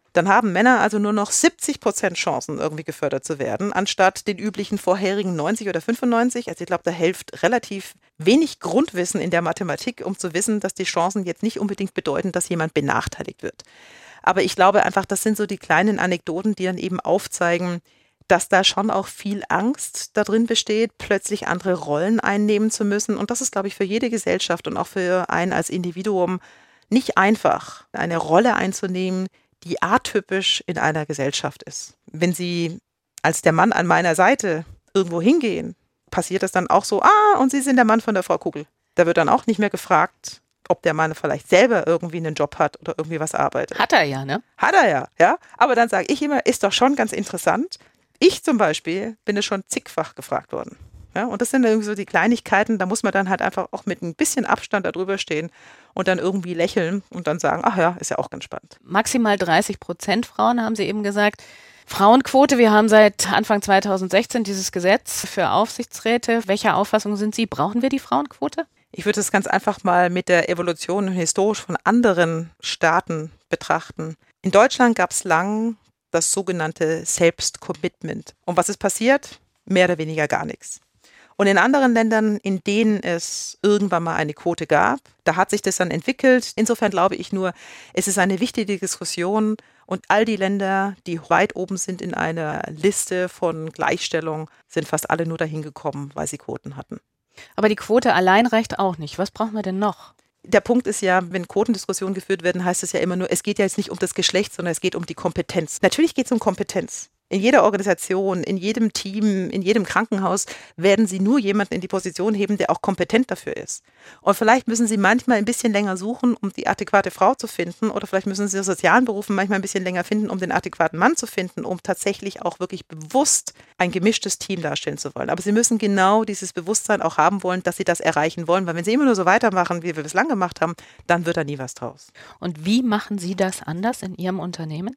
Dann haben Männer also nur noch 70% Chancen, irgendwie gefördert zu werden, anstatt den üblichen vorherigen 90 oder 95. Also ich glaube, da hilft relativ wenig Grundwissen in der Mathematik, um zu wissen, dass die Chancen jetzt nicht unbedingt bedeuten, dass jemand benachteiligt wird. Aber ich glaube einfach, das sind so die kleinen Anekdoten, die dann eben aufzeigen, dass da schon auch viel Angst da drin besteht, plötzlich andere Rollen einnehmen zu müssen. Und das ist, glaube ich, für jede Gesellschaft und auch für einen als Individuum nicht einfach, eine Rolle einzunehmen, die atypisch in einer Gesellschaft ist. Wenn Sie als der Mann an meiner Seite irgendwo hingehen, passiert das dann auch so, und Sie sind der Mann von der Frau Kugel. Da wird dann auch nicht mehr gefragt, ob der Mann vielleicht selber irgendwie einen Job hat oder irgendwie was arbeitet. Hat er ja, ne? Hat er ja, ja. Aber dann sage ich immer, ist doch schon ganz interessant. Ich zum Beispiel bin es schon zigfach gefragt worden. Ja, und das sind irgendwie so die Kleinigkeiten, da muss man dann halt einfach auch mit ein bisschen Abstand da drüber stehen und dann irgendwie lächeln und dann sagen, ach ja, ist ja auch ganz spannend. Maximal 30% Frauen, haben Sie eben gesagt. Frauenquote, wir haben seit Anfang 2016 dieses Gesetz für Aufsichtsräte. Welcher Auffassung sind Sie? Brauchen wir die Frauenquote? Ich würde es ganz einfach mal mit der Evolution und historisch von anderen Staaten betrachten. In Deutschland gab es lang das sogenannte Selbstcommitment. Und was ist passiert? Mehr oder weniger gar nichts. Und in anderen Ländern, in denen es irgendwann mal eine Quote gab, da hat sich das dann entwickelt. Insofern glaube ich nur, es ist eine wichtige Diskussion und all die Länder, die weit oben sind in einer Liste von Gleichstellung, sind fast alle nur dahin gekommen, weil sie Quoten hatten. Aber die Quote allein reicht auch nicht. Was brauchen wir denn noch? Der Punkt ist ja, wenn Quotendiskussionen geführt werden, heißt es ja immer nur, es geht ja jetzt nicht um das Geschlecht, sondern es geht um die Kompetenz. Natürlich geht es um Kompetenz. In jeder Organisation, in jedem Team, in jedem Krankenhaus werden Sie nur jemanden in die Position heben, der auch kompetent dafür ist. Und vielleicht müssen Sie manchmal ein bisschen länger suchen, um die adäquate Frau zu finden, oder vielleicht müssen Sie in sozialen Berufen manchmal ein bisschen länger finden, um den adäquaten Mann zu finden, um tatsächlich auch wirklich bewusst ein gemischtes Team darstellen zu wollen. Aber Sie müssen genau dieses Bewusstsein auch haben wollen, dass Sie das erreichen wollen, weil wenn Sie immer nur so weitermachen, wie wir bislang gemacht haben, dann wird da nie was draus. Und wie machen Sie das anders in Ihrem Unternehmen?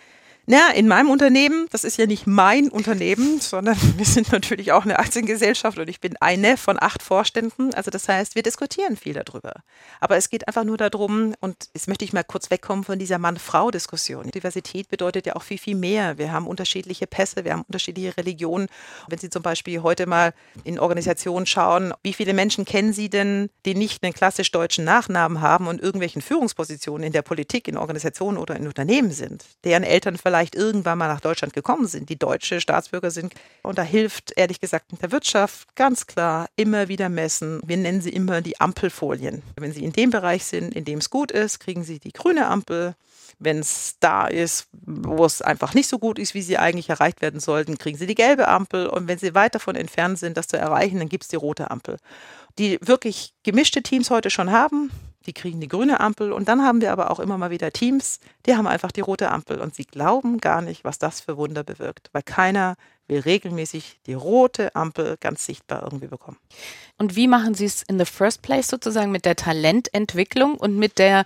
Na, in meinem Unternehmen, das ist ja nicht mein Unternehmen, sondern wir sind natürlich auch eine Aktiengesellschaft und ich bin eine von 8 Vorständen. Also das heißt, wir diskutieren viel darüber. Aber es geht einfach nur darum, und jetzt möchte ich mal kurz wegkommen von dieser Mann-Frau-Diskussion. Diversität bedeutet ja auch viel, viel mehr. Wir haben unterschiedliche Pässe, wir haben unterschiedliche Religionen. Wenn Sie zum Beispiel heute mal in Organisationen schauen, wie viele Menschen kennen Sie denn, die nicht einen klassisch deutschen Nachnamen haben und irgendwelchen Führungspositionen in der Politik, in Organisationen oder in Unternehmen sind, deren Eltern vielleicht irgendwann mal nach Deutschland gekommen sind, die deutsche Staatsbürger sind. Und da hilft, ehrlich gesagt, in der Wirtschaft ganz klar immer wieder messen. Wir nennen sie immer die Ampelfolien. Wenn Sie in dem Bereich sind, in dem es gut ist, kriegen Sie die grüne Ampel. Wenn es da ist, wo es einfach nicht so gut ist, wie sie eigentlich erreicht werden sollten, kriegen Sie die gelbe Ampel. Und wenn Sie weit davon entfernt sind, das zu erreichen, dann gibt es die rote Ampel. Die wirklich gemischte Teams heute schon haben, die kriegen die grüne Ampel. Und dann haben wir aber auch immer mal wieder Teams, die haben einfach die rote Ampel. Und sie glauben gar nicht, was das für Wunder bewirkt. Weil keiner will regelmäßig die rote Ampel ganz sichtbar irgendwie bekommen. Und wie machen Sie es in the first place sozusagen mit der Talententwicklung und mit der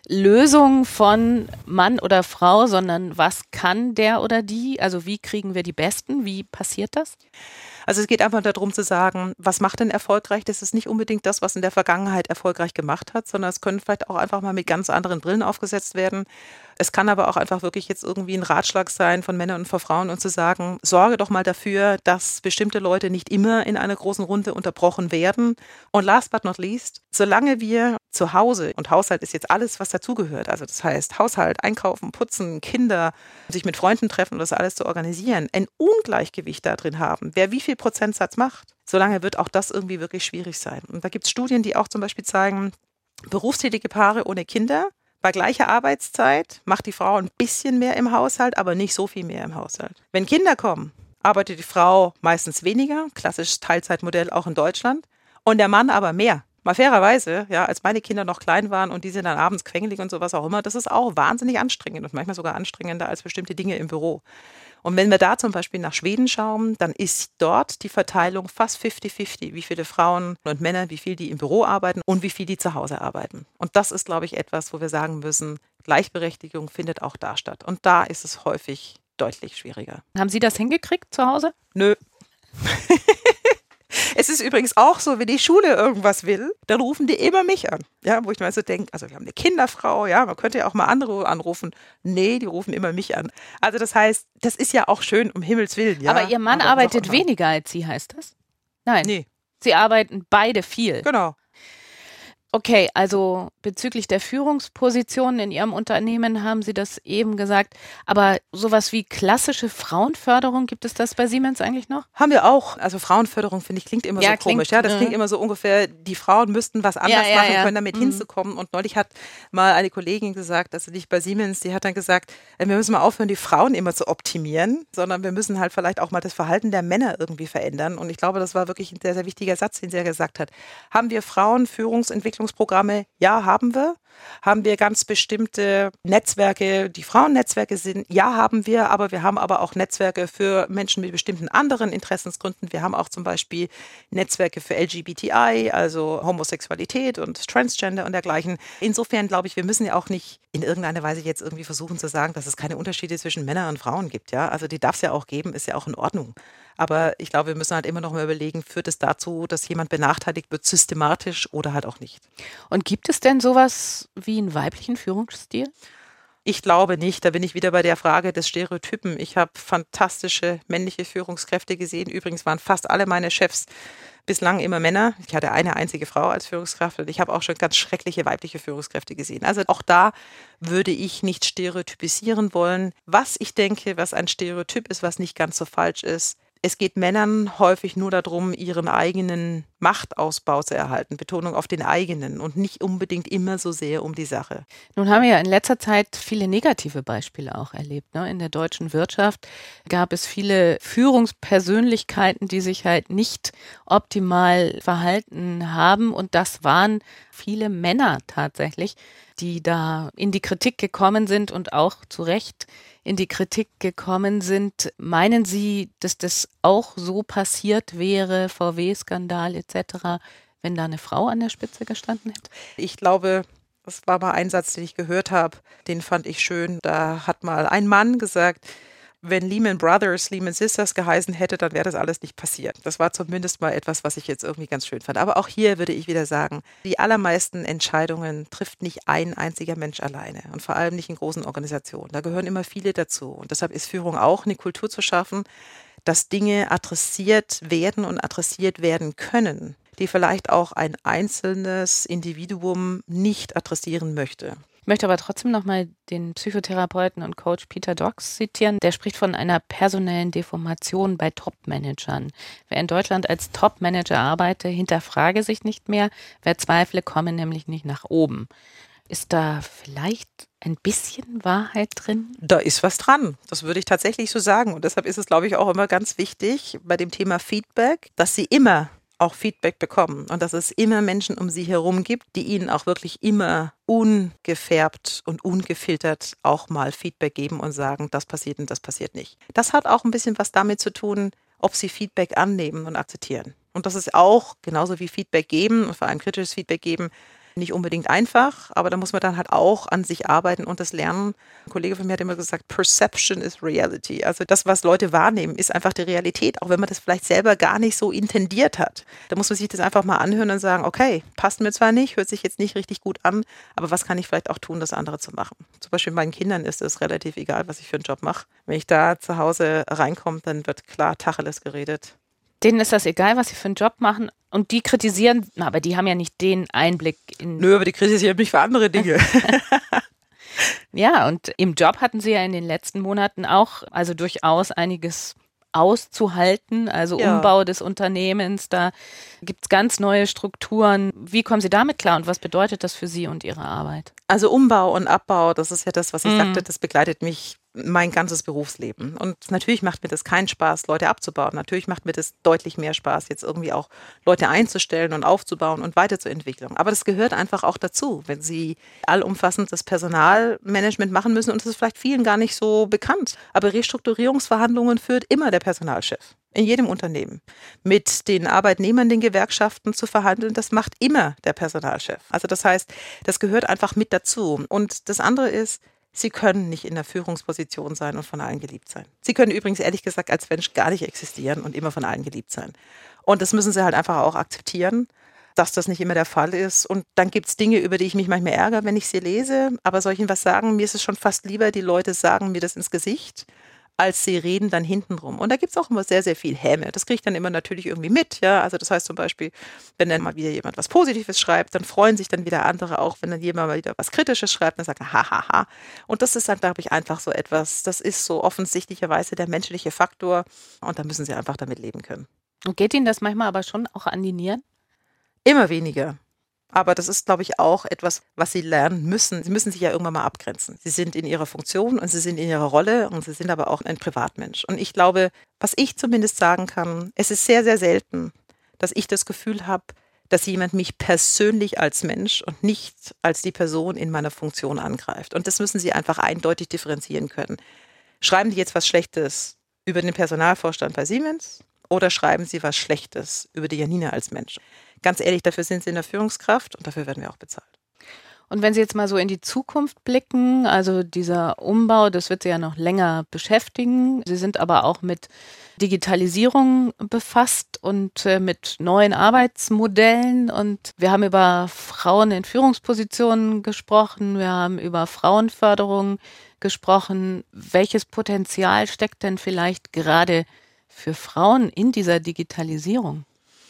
Lösung von Mann oder Frau, sondern was kann der oder die? Also wie kriegen wir die Besten? Wie passiert das? Also es geht einfach darum zu sagen, was macht denn erfolgreich? Das ist nicht unbedingt das, was in der Vergangenheit erfolgreich gemacht hat, sondern es können vielleicht auch einfach mal mit ganz anderen Brillen aufgesetzt werden. Es kann aber auch einfach wirklich jetzt irgendwie ein Ratschlag sein von Männern und von Frauen und zu sagen, sorge doch mal dafür, dass bestimmte Leute nicht immer in einer großen Runde unterbrochen werden. Und last but not least, solange wir zu Hause, und Haushalt ist jetzt alles, was dazugehört, also das heißt Haushalt, Einkaufen, Putzen, Kinder, sich mit Freunden treffen und das alles zu organisieren, ein Ungleichgewicht da drin haben, wer wie viel Prozentsatz macht, solange wird auch das irgendwie wirklich schwierig sein. Und da gibt es Studien, die auch zum Beispiel zeigen, berufstätige Paare ohne Kinder, bei gleicher Arbeitszeit macht die Frau ein bisschen mehr im Haushalt, aber nicht so viel mehr im Haushalt. Wenn Kinder kommen, arbeitet die Frau meistens weniger, klassisches Teilzeitmodell auch in Deutschland, und der Mann aber mehr. Mal fairerweise, ja, als meine Kinder noch klein waren und die sind dann abends quengelig und sowas auch immer, das ist auch wahnsinnig anstrengend und manchmal sogar anstrengender als bestimmte Dinge im Büro. Und wenn wir da zum Beispiel nach Schweden schauen, dann ist dort die Verteilung fast 50-50, wie viele Frauen und Männer, wie viel die im Büro arbeiten und wie viel die zu Hause arbeiten. Und das ist, glaube ich, etwas, wo wir sagen müssen, Gleichberechtigung findet auch da statt. Und da ist es häufig deutlich schwieriger. Haben Sie das hingekriegt zu Hause? Nö. Es ist übrigens auch so, wenn die Schule irgendwas will, dann rufen die immer mich an. Ja, wo ich mir so denke, also wir haben eine Kinderfrau, ja, man könnte ja auch mal andere anrufen. Nee, die rufen immer mich an. Also das heißt, das ist ja auch schön, um Himmels Willen. Ja? Aber Ihr Mann arbeitet weniger als Sie, heißt das? Nein. Nee. Sie arbeiten beide viel. Genau. Okay, also bezüglich der Führungspositionen in Ihrem Unternehmen haben Sie das eben gesagt. Aber sowas wie klassische Frauenförderung, gibt es das bei Siemens eigentlich noch? Haben wir auch. Also Frauenförderung, finde ich, klingt immer so komisch. Ja, das klingt immer so ungefähr, die Frauen müssten was anders machen können, damit hinzukommen. Und neulich hat mal eine Kollegin gesagt, also nicht bei Siemens, die hat dann gesagt, wir müssen mal aufhören, die Frauen immer zu optimieren, sondern wir müssen halt vielleicht auch mal das Verhalten der Männer irgendwie verändern. Und ich glaube, das war wirklich ein sehr, sehr wichtiger Satz, den sie ja gesagt hat. Haben wir Frauen Führungsentwicklungsprogramme? Ja, haben wir. Haben wir ganz bestimmte Netzwerke, die Frauennetzwerke sind? Ja, haben wir, aber wir haben aber auch Netzwerke für Menschen mit bestimmten anderen Interessensgründen. Wir haben auch zum Beispiel Netzwerke für LGBTI, also Homosexualität und Transgender und dergleichen. Insofern glaube ich, wir müssen ja auch nicht in irgendeiner Weise jetzt irgendwie versuchen zu sagen, dass es keine Unterschiede zwischen Männern und Frauen gibt. Ja, also die darf es ja auch geben, ist ja auch in Ordnung. Aber ich glaube, wir müssen halt immer noch mal überlegen, führt es dazu, dass jemand benachteiligt wird, systematisch oder halt auch nicht. Und gibt es denn sowas wie einen weiblichen Führungsstil? Ich glaube nicht. Da bin ich wieder bei der Frage des Stereotypen. Ich habe fantastische männliche Führungskräfte gesehen. Übrigens waren fast alle meine Chefs bislang immer Männer. Ich hatte eine einzige Frau als Führungskraft und ich habe auch schon ganz schreckliche weibliche Führungskräfte gesehen. Also auch da würde ich nicht stereotypisieren wollen. Was ich denke, was ein Stereotyp ist, was nicht ganz so falsch ist, es geht Männern häufig nur darum, ihren eigenen Machtausbau zu erhalten. Betonung auf den eigenen und nicht unbedingt immer so sehr um die Sache. Nun haben wir ja in letzter Zeit viele negative Beispiele auch erlebt. Ne? In der deutschen Wirtschaft gab es viele Führungspersönlichkeiten, die sich halt nicht optimal verhalten haben. Und das waren viele Männer tatsächlich, die da in die Kritik gekommen sind und auch zu Recht in die Kritik gekommen sind. Meinen Sie, dass das auch so passiert wäre, VW-Skandal etc., wenn da eine Frau an der Spitze gestanden hätte? Ich glaube, das war mal ein Satz, den ich gehört habe, den fand ich schön. Da hat mal ein Mann gesagt, wenn Lehman Brothers, Lehman Sisters geheißen hätte, dann wäre das alles nicht passiert. Das war zumindest mal etwas, was ich jetzt irgendwie ganz schön fand. Aber auch hier würde ich wieder sagen, die allermeisten Entscheidungen trifft nicht ein einziger Mensch alleine und vor allem nicht in großen Organisationen. Da gehören immer viele dazu. Und deshalb ist Führung auch eine Kultur zu schaffen, dass Dinge adressiert werden und adressiert werden können, die vielleicht auch ein einzelnes Individuum nicht adressieren möchte. Ich möchte aber trotzdem nochmal den Psychotherapeuten und Coach Peter Docks zitieren. Der spricht von einer personellen Deformation bei Top-Managern. Wer in Deutschland als Top-Manager arbeitet, hinterfrage sich nicht mehr. Wer zweifle, komme nämlich nicht nach oben. Ist da vielleicht ein bisschen Wahrheit drin? Da ist was dran. Das würde ich tatsächlich so sagen. Und deshalb ist es, glaube ich, auch immer ganz wichtig bei dem Thema Feedback, dass Sie immer auch Feedback bekommen und dass es immer Menschen um sie herum gibt, die ihnen auch wirklich immer ungefärbt und ungefiltert auch mal Feedback geben und sagen, das passiert und das passiert nicht. Das hat auch ein bisschen was damit zu tun, ob sie Feedback annehmen und akzeptieren. Und das ist auch genauso wie Feedback geben und vor allem kritisches Feedback geben, nicht unbedingt einfach, aber da muss man dann halt auch an sich arbeiten und das lernen. Ein Kollege von mir hat immer gesagt, Perception is Reality. Also das, was Leute wahrnehmen, ist einfach die Realität, auch wenn man das vielleicht selber gar nicht so intendiert hat. Da muss man sich das einfach mal anhören und sagen, okay, passt mir zwar nicht, hört sich jetzt nicht richtig gut an, aber was kann ich vielleicht auch tun, das andere zu machen? Zum Beispiel meinen Kindern ist es relativ egal, was ich für einen Job mache. Wenn ich da zu Hause reinkomme, dann wird klar Tacheles geredet. Denen ist das egal, was sie für einen Job machen und die kritisieren, aber die haben ja nicht den Einblick in... Nö, aber die kritisieren mich für andere Dinge. Ja, und im Job hatten sie ja in den letzten Monaten auch also durchaus einiges auszuhalten, also Umbau des Unternehmens, da gibt es ganz neue Strukturen. Wie kommen Sie damit klar und was bedeutet das für Sie und Ihre Arbeit? Also Umbau und Abbau, das ist ja das, was ich sagte, das begleitet mich mein ganzes Berufsleben. Und natürlich macht mir das keinen Spaß, Leute abzubauen. Natürlich macht mir das deutlich mehr Spaß, jetzt irgendwie auch Leute einzustellen und aufzubauen und weiterzuentwickeln. Aber das gehört einfach auch dazu, wenn Sie allumfassend das Personalmanagement machen müssen. Und das ist vielleicht vielen gar nicht so bekannt. Aber Restrukturierungsverhandlungen führt immer der Personalchef. In jedem Unternehmen. Mit den Arbeitnehmern, den Gewerkschaften zu verhandeln, das macht immer der Personalchef. Also das heißt, das gehört einfach mit dazu. Und das andere ist, Sie können nicht in der Führungsposition sein und von allen geliebt sein. Sie können übrigens ehrlich gesagt als Mensch gar nicht existieren und immer von allen geliebt sein. Und das müssen sie halt einfach auch akzeptieren, dass das nicht immer der Fall ist. Und dann gibt es Dinge, über die ich mich manchmal ärgere, wenn ich sie lese. Aber soll ich Ihnen was sagen? Mir ist es schon fast lieber, die Leute sagen mir das ins Gesicht, als sie reden dann hintenrum. Und da gibt es auch immer sehr, sehr viel Häme. Das kriege ich dann immer natürlich irgendwie mit. Ja? Also das heißt zum Beispiel, wenn dann mal wieder jemand was Positives schreibt, dann freuen sich dann wieder andere auch, wenn dann jemand mal wieder was Kritisches schreibt, dann sagen, ha. Und das ist dann, glaube ich, einfach so etwas, das ist so offensichtlicherweise der menschliche Faktor. Und da müssen sie einfach damit leben können. Und geht Ihnen das manchmal aber schon auch an die Nieren? Immer weniger. Aber das ist, glaube ich, auch etwas, was sie lernen müssen. Sie müssen sich ja irgendwann mal abgrenzen. Sie sind in ihrer Funktion und sie sind in ihrer Rolle und sie sind aber auch ein Privatmensch. Und ich glaube, was ich zumindest sagen kann, es ist sehr, sehr selten, dass ich das Gefühl habe, dass jemand mich persönlich als Mensch und nicht als die Person in meiner Funktion angreift. Und das müssen sie einfach eindeutig differenzieren können. Schreiben die jetzt was Schlechtes über den Personalvorstand bei Siemens oder schreiben sie was Schlechtes über die Janina als Mensch? Ganz ehrlich, dafür sind sie in der Führungskraft und dafür werden wir auch bezahlt. Und wenn Sie jetzt mal so in die Zukunft blicken, also dieser Umbau, das wird Sie ja noch länger beschäftigen. Sie sind aber auch mit Digitalisierung befasst und mit neuen Arbeitsmodellen. Und wir haben über Frauen in Führungspositionen gesprochen, wir haben über Frauenförderung gesprochen. Welches Potenzial steckt denn vielleicht gerade für Frauen in dieser Digitalisierung?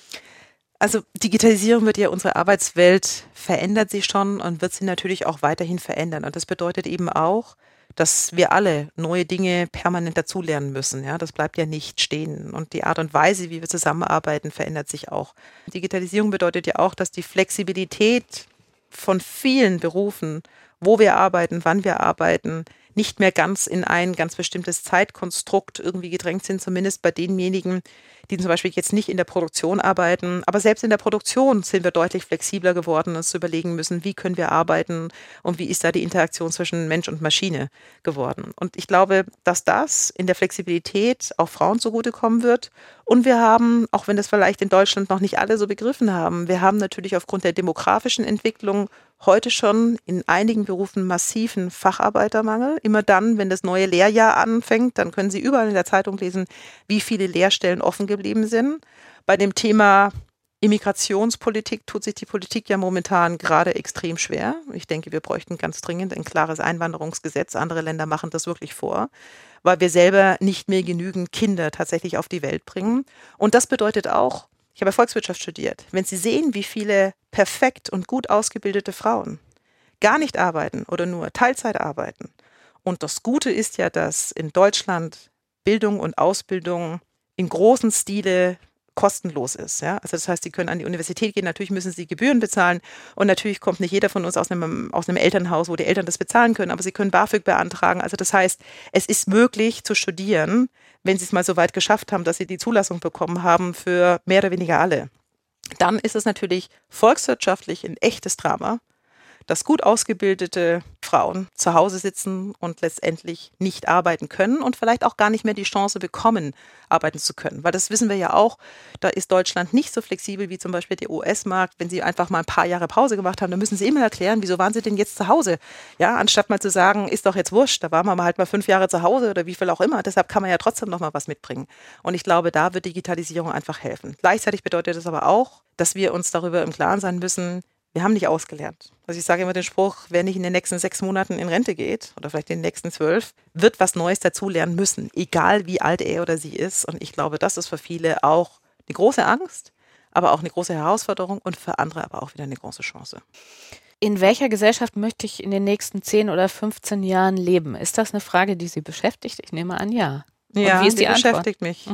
Also Digitalisierung wird ja unsere Arbeitswelt, verändert sie schon und wird sie natürlich auch weiterhin verändern. Und das bedeutet eben auch, dass wir alle neue Dinge permanent dazulernen müssen. Ja, das bleibt ja nicht stehen. Und die Art und Weise, wie wir zusammenarbeiten, verändert sich auch. Digitalisierung bedeutet ja auch, dass die Flexibilität von vielen Berufen, wo wir arbeiten, wann wir arbeiten, nicht mehr ganz in ein ganz bestimmtes Zeitkonstrukt irgendwie gedrängt sind, zumindest bei denjenigen, die zum Beispiel jetzt nicht in der Produktion arbeiten. Aber selbst in der Produktion sind wir deutlich flexibler geworden, uns zu überlegen müssen, wie können wir arbeiten und wie ist da die Interaktion zwischen Mensch und Maschine geworden. Und ich glaube, dass das in der Flexibilität auch Frauen zugutekommen wird. Und wir haben, auch wenn das vielleicht in Deutschland noch nicht alle so begriffen haben, wir haben natürlich aufgrund der demografischen Entwicklung heute schon in einigen Berufen massiven Facharbeitermangel. Immer dann, wenn das neue Lehrjahr anfängt, dann können Sie überall in der Zeitung lesen, wie viele Lehrstellen offen geblieben sind. Bei dem Thema Immigrationspolitik tut sich die Politik ja momentan gerade extrem schwer. Ich denke, wir bräuchten ganz dringend ein klares Einwanderungsgesetz. Andere Länder machen das wirklich vor, weil wir selber nicht mehr genügend Kinder tatsächlich auf die Welt bringen. Und das bedeutet auch, ich habe Volkswirtschaft studiert. Wenn Sie sehen, wie viele perfekt und gut ausgebildete Frauen gar nicht arbeiten oder nur Teilzeit arbeiten. Und das Gute ist ja, dass in Deutschland Bildung und Ausbildung in großen Stile kostenlos ist. Ja? Also das heißt, sie können an die Universität gehen, natürlich müssen sie Gebühren bezahlen und natürlich kommt nicht jeder von uns aus einem Elternhaus, wo die Eltern das bezahlen können, aber sie können BAföG beantragen. Also das heißt, es ist möglich zu studieren, wenn sie es mal so weit geschafft haben, dass sie die Zulassung bekommen haben für mehr oder weniger alle. Dann ist es natürlich volkswirtschaftlich ein echtes Drama, dass gut ausgebildete Frauen zu Hause sitzen und letztendlich nicht arbeiten können und vielleicht auch gar nicht mehr die Chance bekommen, arbeiten zu können. Weil das wissen wir ja auch, da ist Deutschland nicht so flexibel wie zum Beispiel der US-Markt. Wenn Sie einfach mal ein paar Jahre Pause gemacht haben, dann müssen Sie immer erklären, wieso waren Sie denn jetzt zu Hause? Ja, anstatt mal zu sagen, ist doch jetzt wurscht, da waren wir halt mal 5 Jahre zu Hause oder wie viel auch immer. Deshalb kann man ja trotzdem noch mal was mitbringen. Und ich glaube, da wird Digitalisierung einfach helfen. Gleichzeitig bedeutet das aber auch, dass wir uns darüber im Klaren sein müssen, wir haben nicht ausgelernt. Also ich sage immer den Spruch, wer nicht in den nächsten 6 Monaten in Rente geht oder vielleicht in den nächsten 12, wird was Neues dazulernen müssen, egal wie alt er oder sie ist. Und ich glaube, das ist für viele auch eine große Angst, aber auch eine große Herausforderung und für andere aber auch wieder eine große Chance. In welcher Gesellschaft möchte ich in den nächsten 10 oder 15 Jahren leben? Ist das eine Frage, die Sie beschäftigt? Ich nehme an, ja. Und ja, wie ist die beschäftigt mich.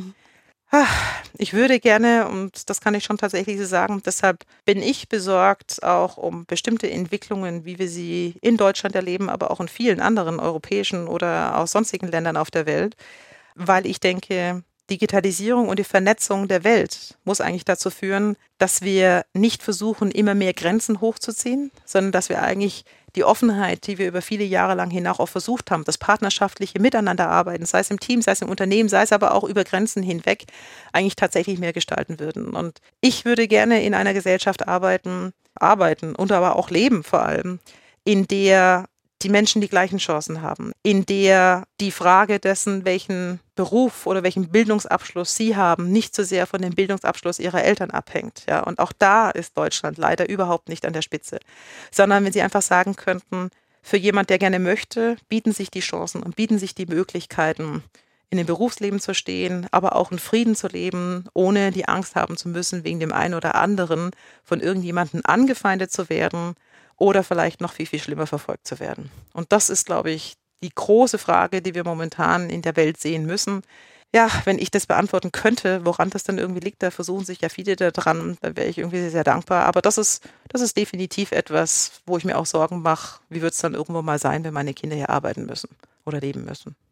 Ich würde gerne, und das kann ich schon tatsächlich so sagen, deshalb bin ich besorgt auch um bestimmte Entwicklungen, wie wir sie in Deutschland erleben, aber auch in vielen anderen europäischen oder auch sonstigen Ländern auf der Welt, weil ich denke, Digitalisierung und die Vernetzung der Welt muss eigentlich dazu führen, dass wir nicht versuchen, immer mehr Grenzen hochzuziehen, sondern dass wir eigentlich die Offenheit, die wir über viele Jahre lang hinaus auch versucht haben, das partnerschaftliche Miteinanderarbeiten, sei es im Team, sei es im Unternehmen, sei es aber auch über Grenzen hinweg, eigentlich tatsächlich mehr gestalten würden. Und ich würde gerne in einer Gesellschaft arbeiten und aber auch leben vor allem, in der die Menschen die gleichen Chancen haben, in der die Frage dessen, welchen Beruf oder welchen Bildungsabschluss sie haben, nicht so sehr von dem Bildungsabschluss ihrer Eltern abhängt. Ja, und auch da ist Deutschland leider überhaupt nicht an der Spitze, sondern wenn sie einfach sagen könnten, für jemand, der gerne möchte, bieten sich die Chancen und bieten sich die Möglichkeiten, in dem Berufsleben zu stehen, aber auch in Frieden zu leben, ohne die Angst haben zu müssen, wegen dem einen oder anderen von irgendjemandem angefeindet zu werden oder vielleicht noch viel, viel schlimmer verfolgt zu werden. Und das ist, glaube ich, die große Frage, die wir momentan in der Welt sehen müssen. Ja, wenn ich das beantworten könnte, woran das dann irgendwie liegt, da versuchen sich ja viele daran, da wäre ich irgendwie sehr, sehr dankbar. Aber das ist definitiv etwas, wo ich mir auch Sorgen mache, wie wird es dann irgendwo mal sein, wenn meine Kinder hier arbeiten müssen oder leben müssen.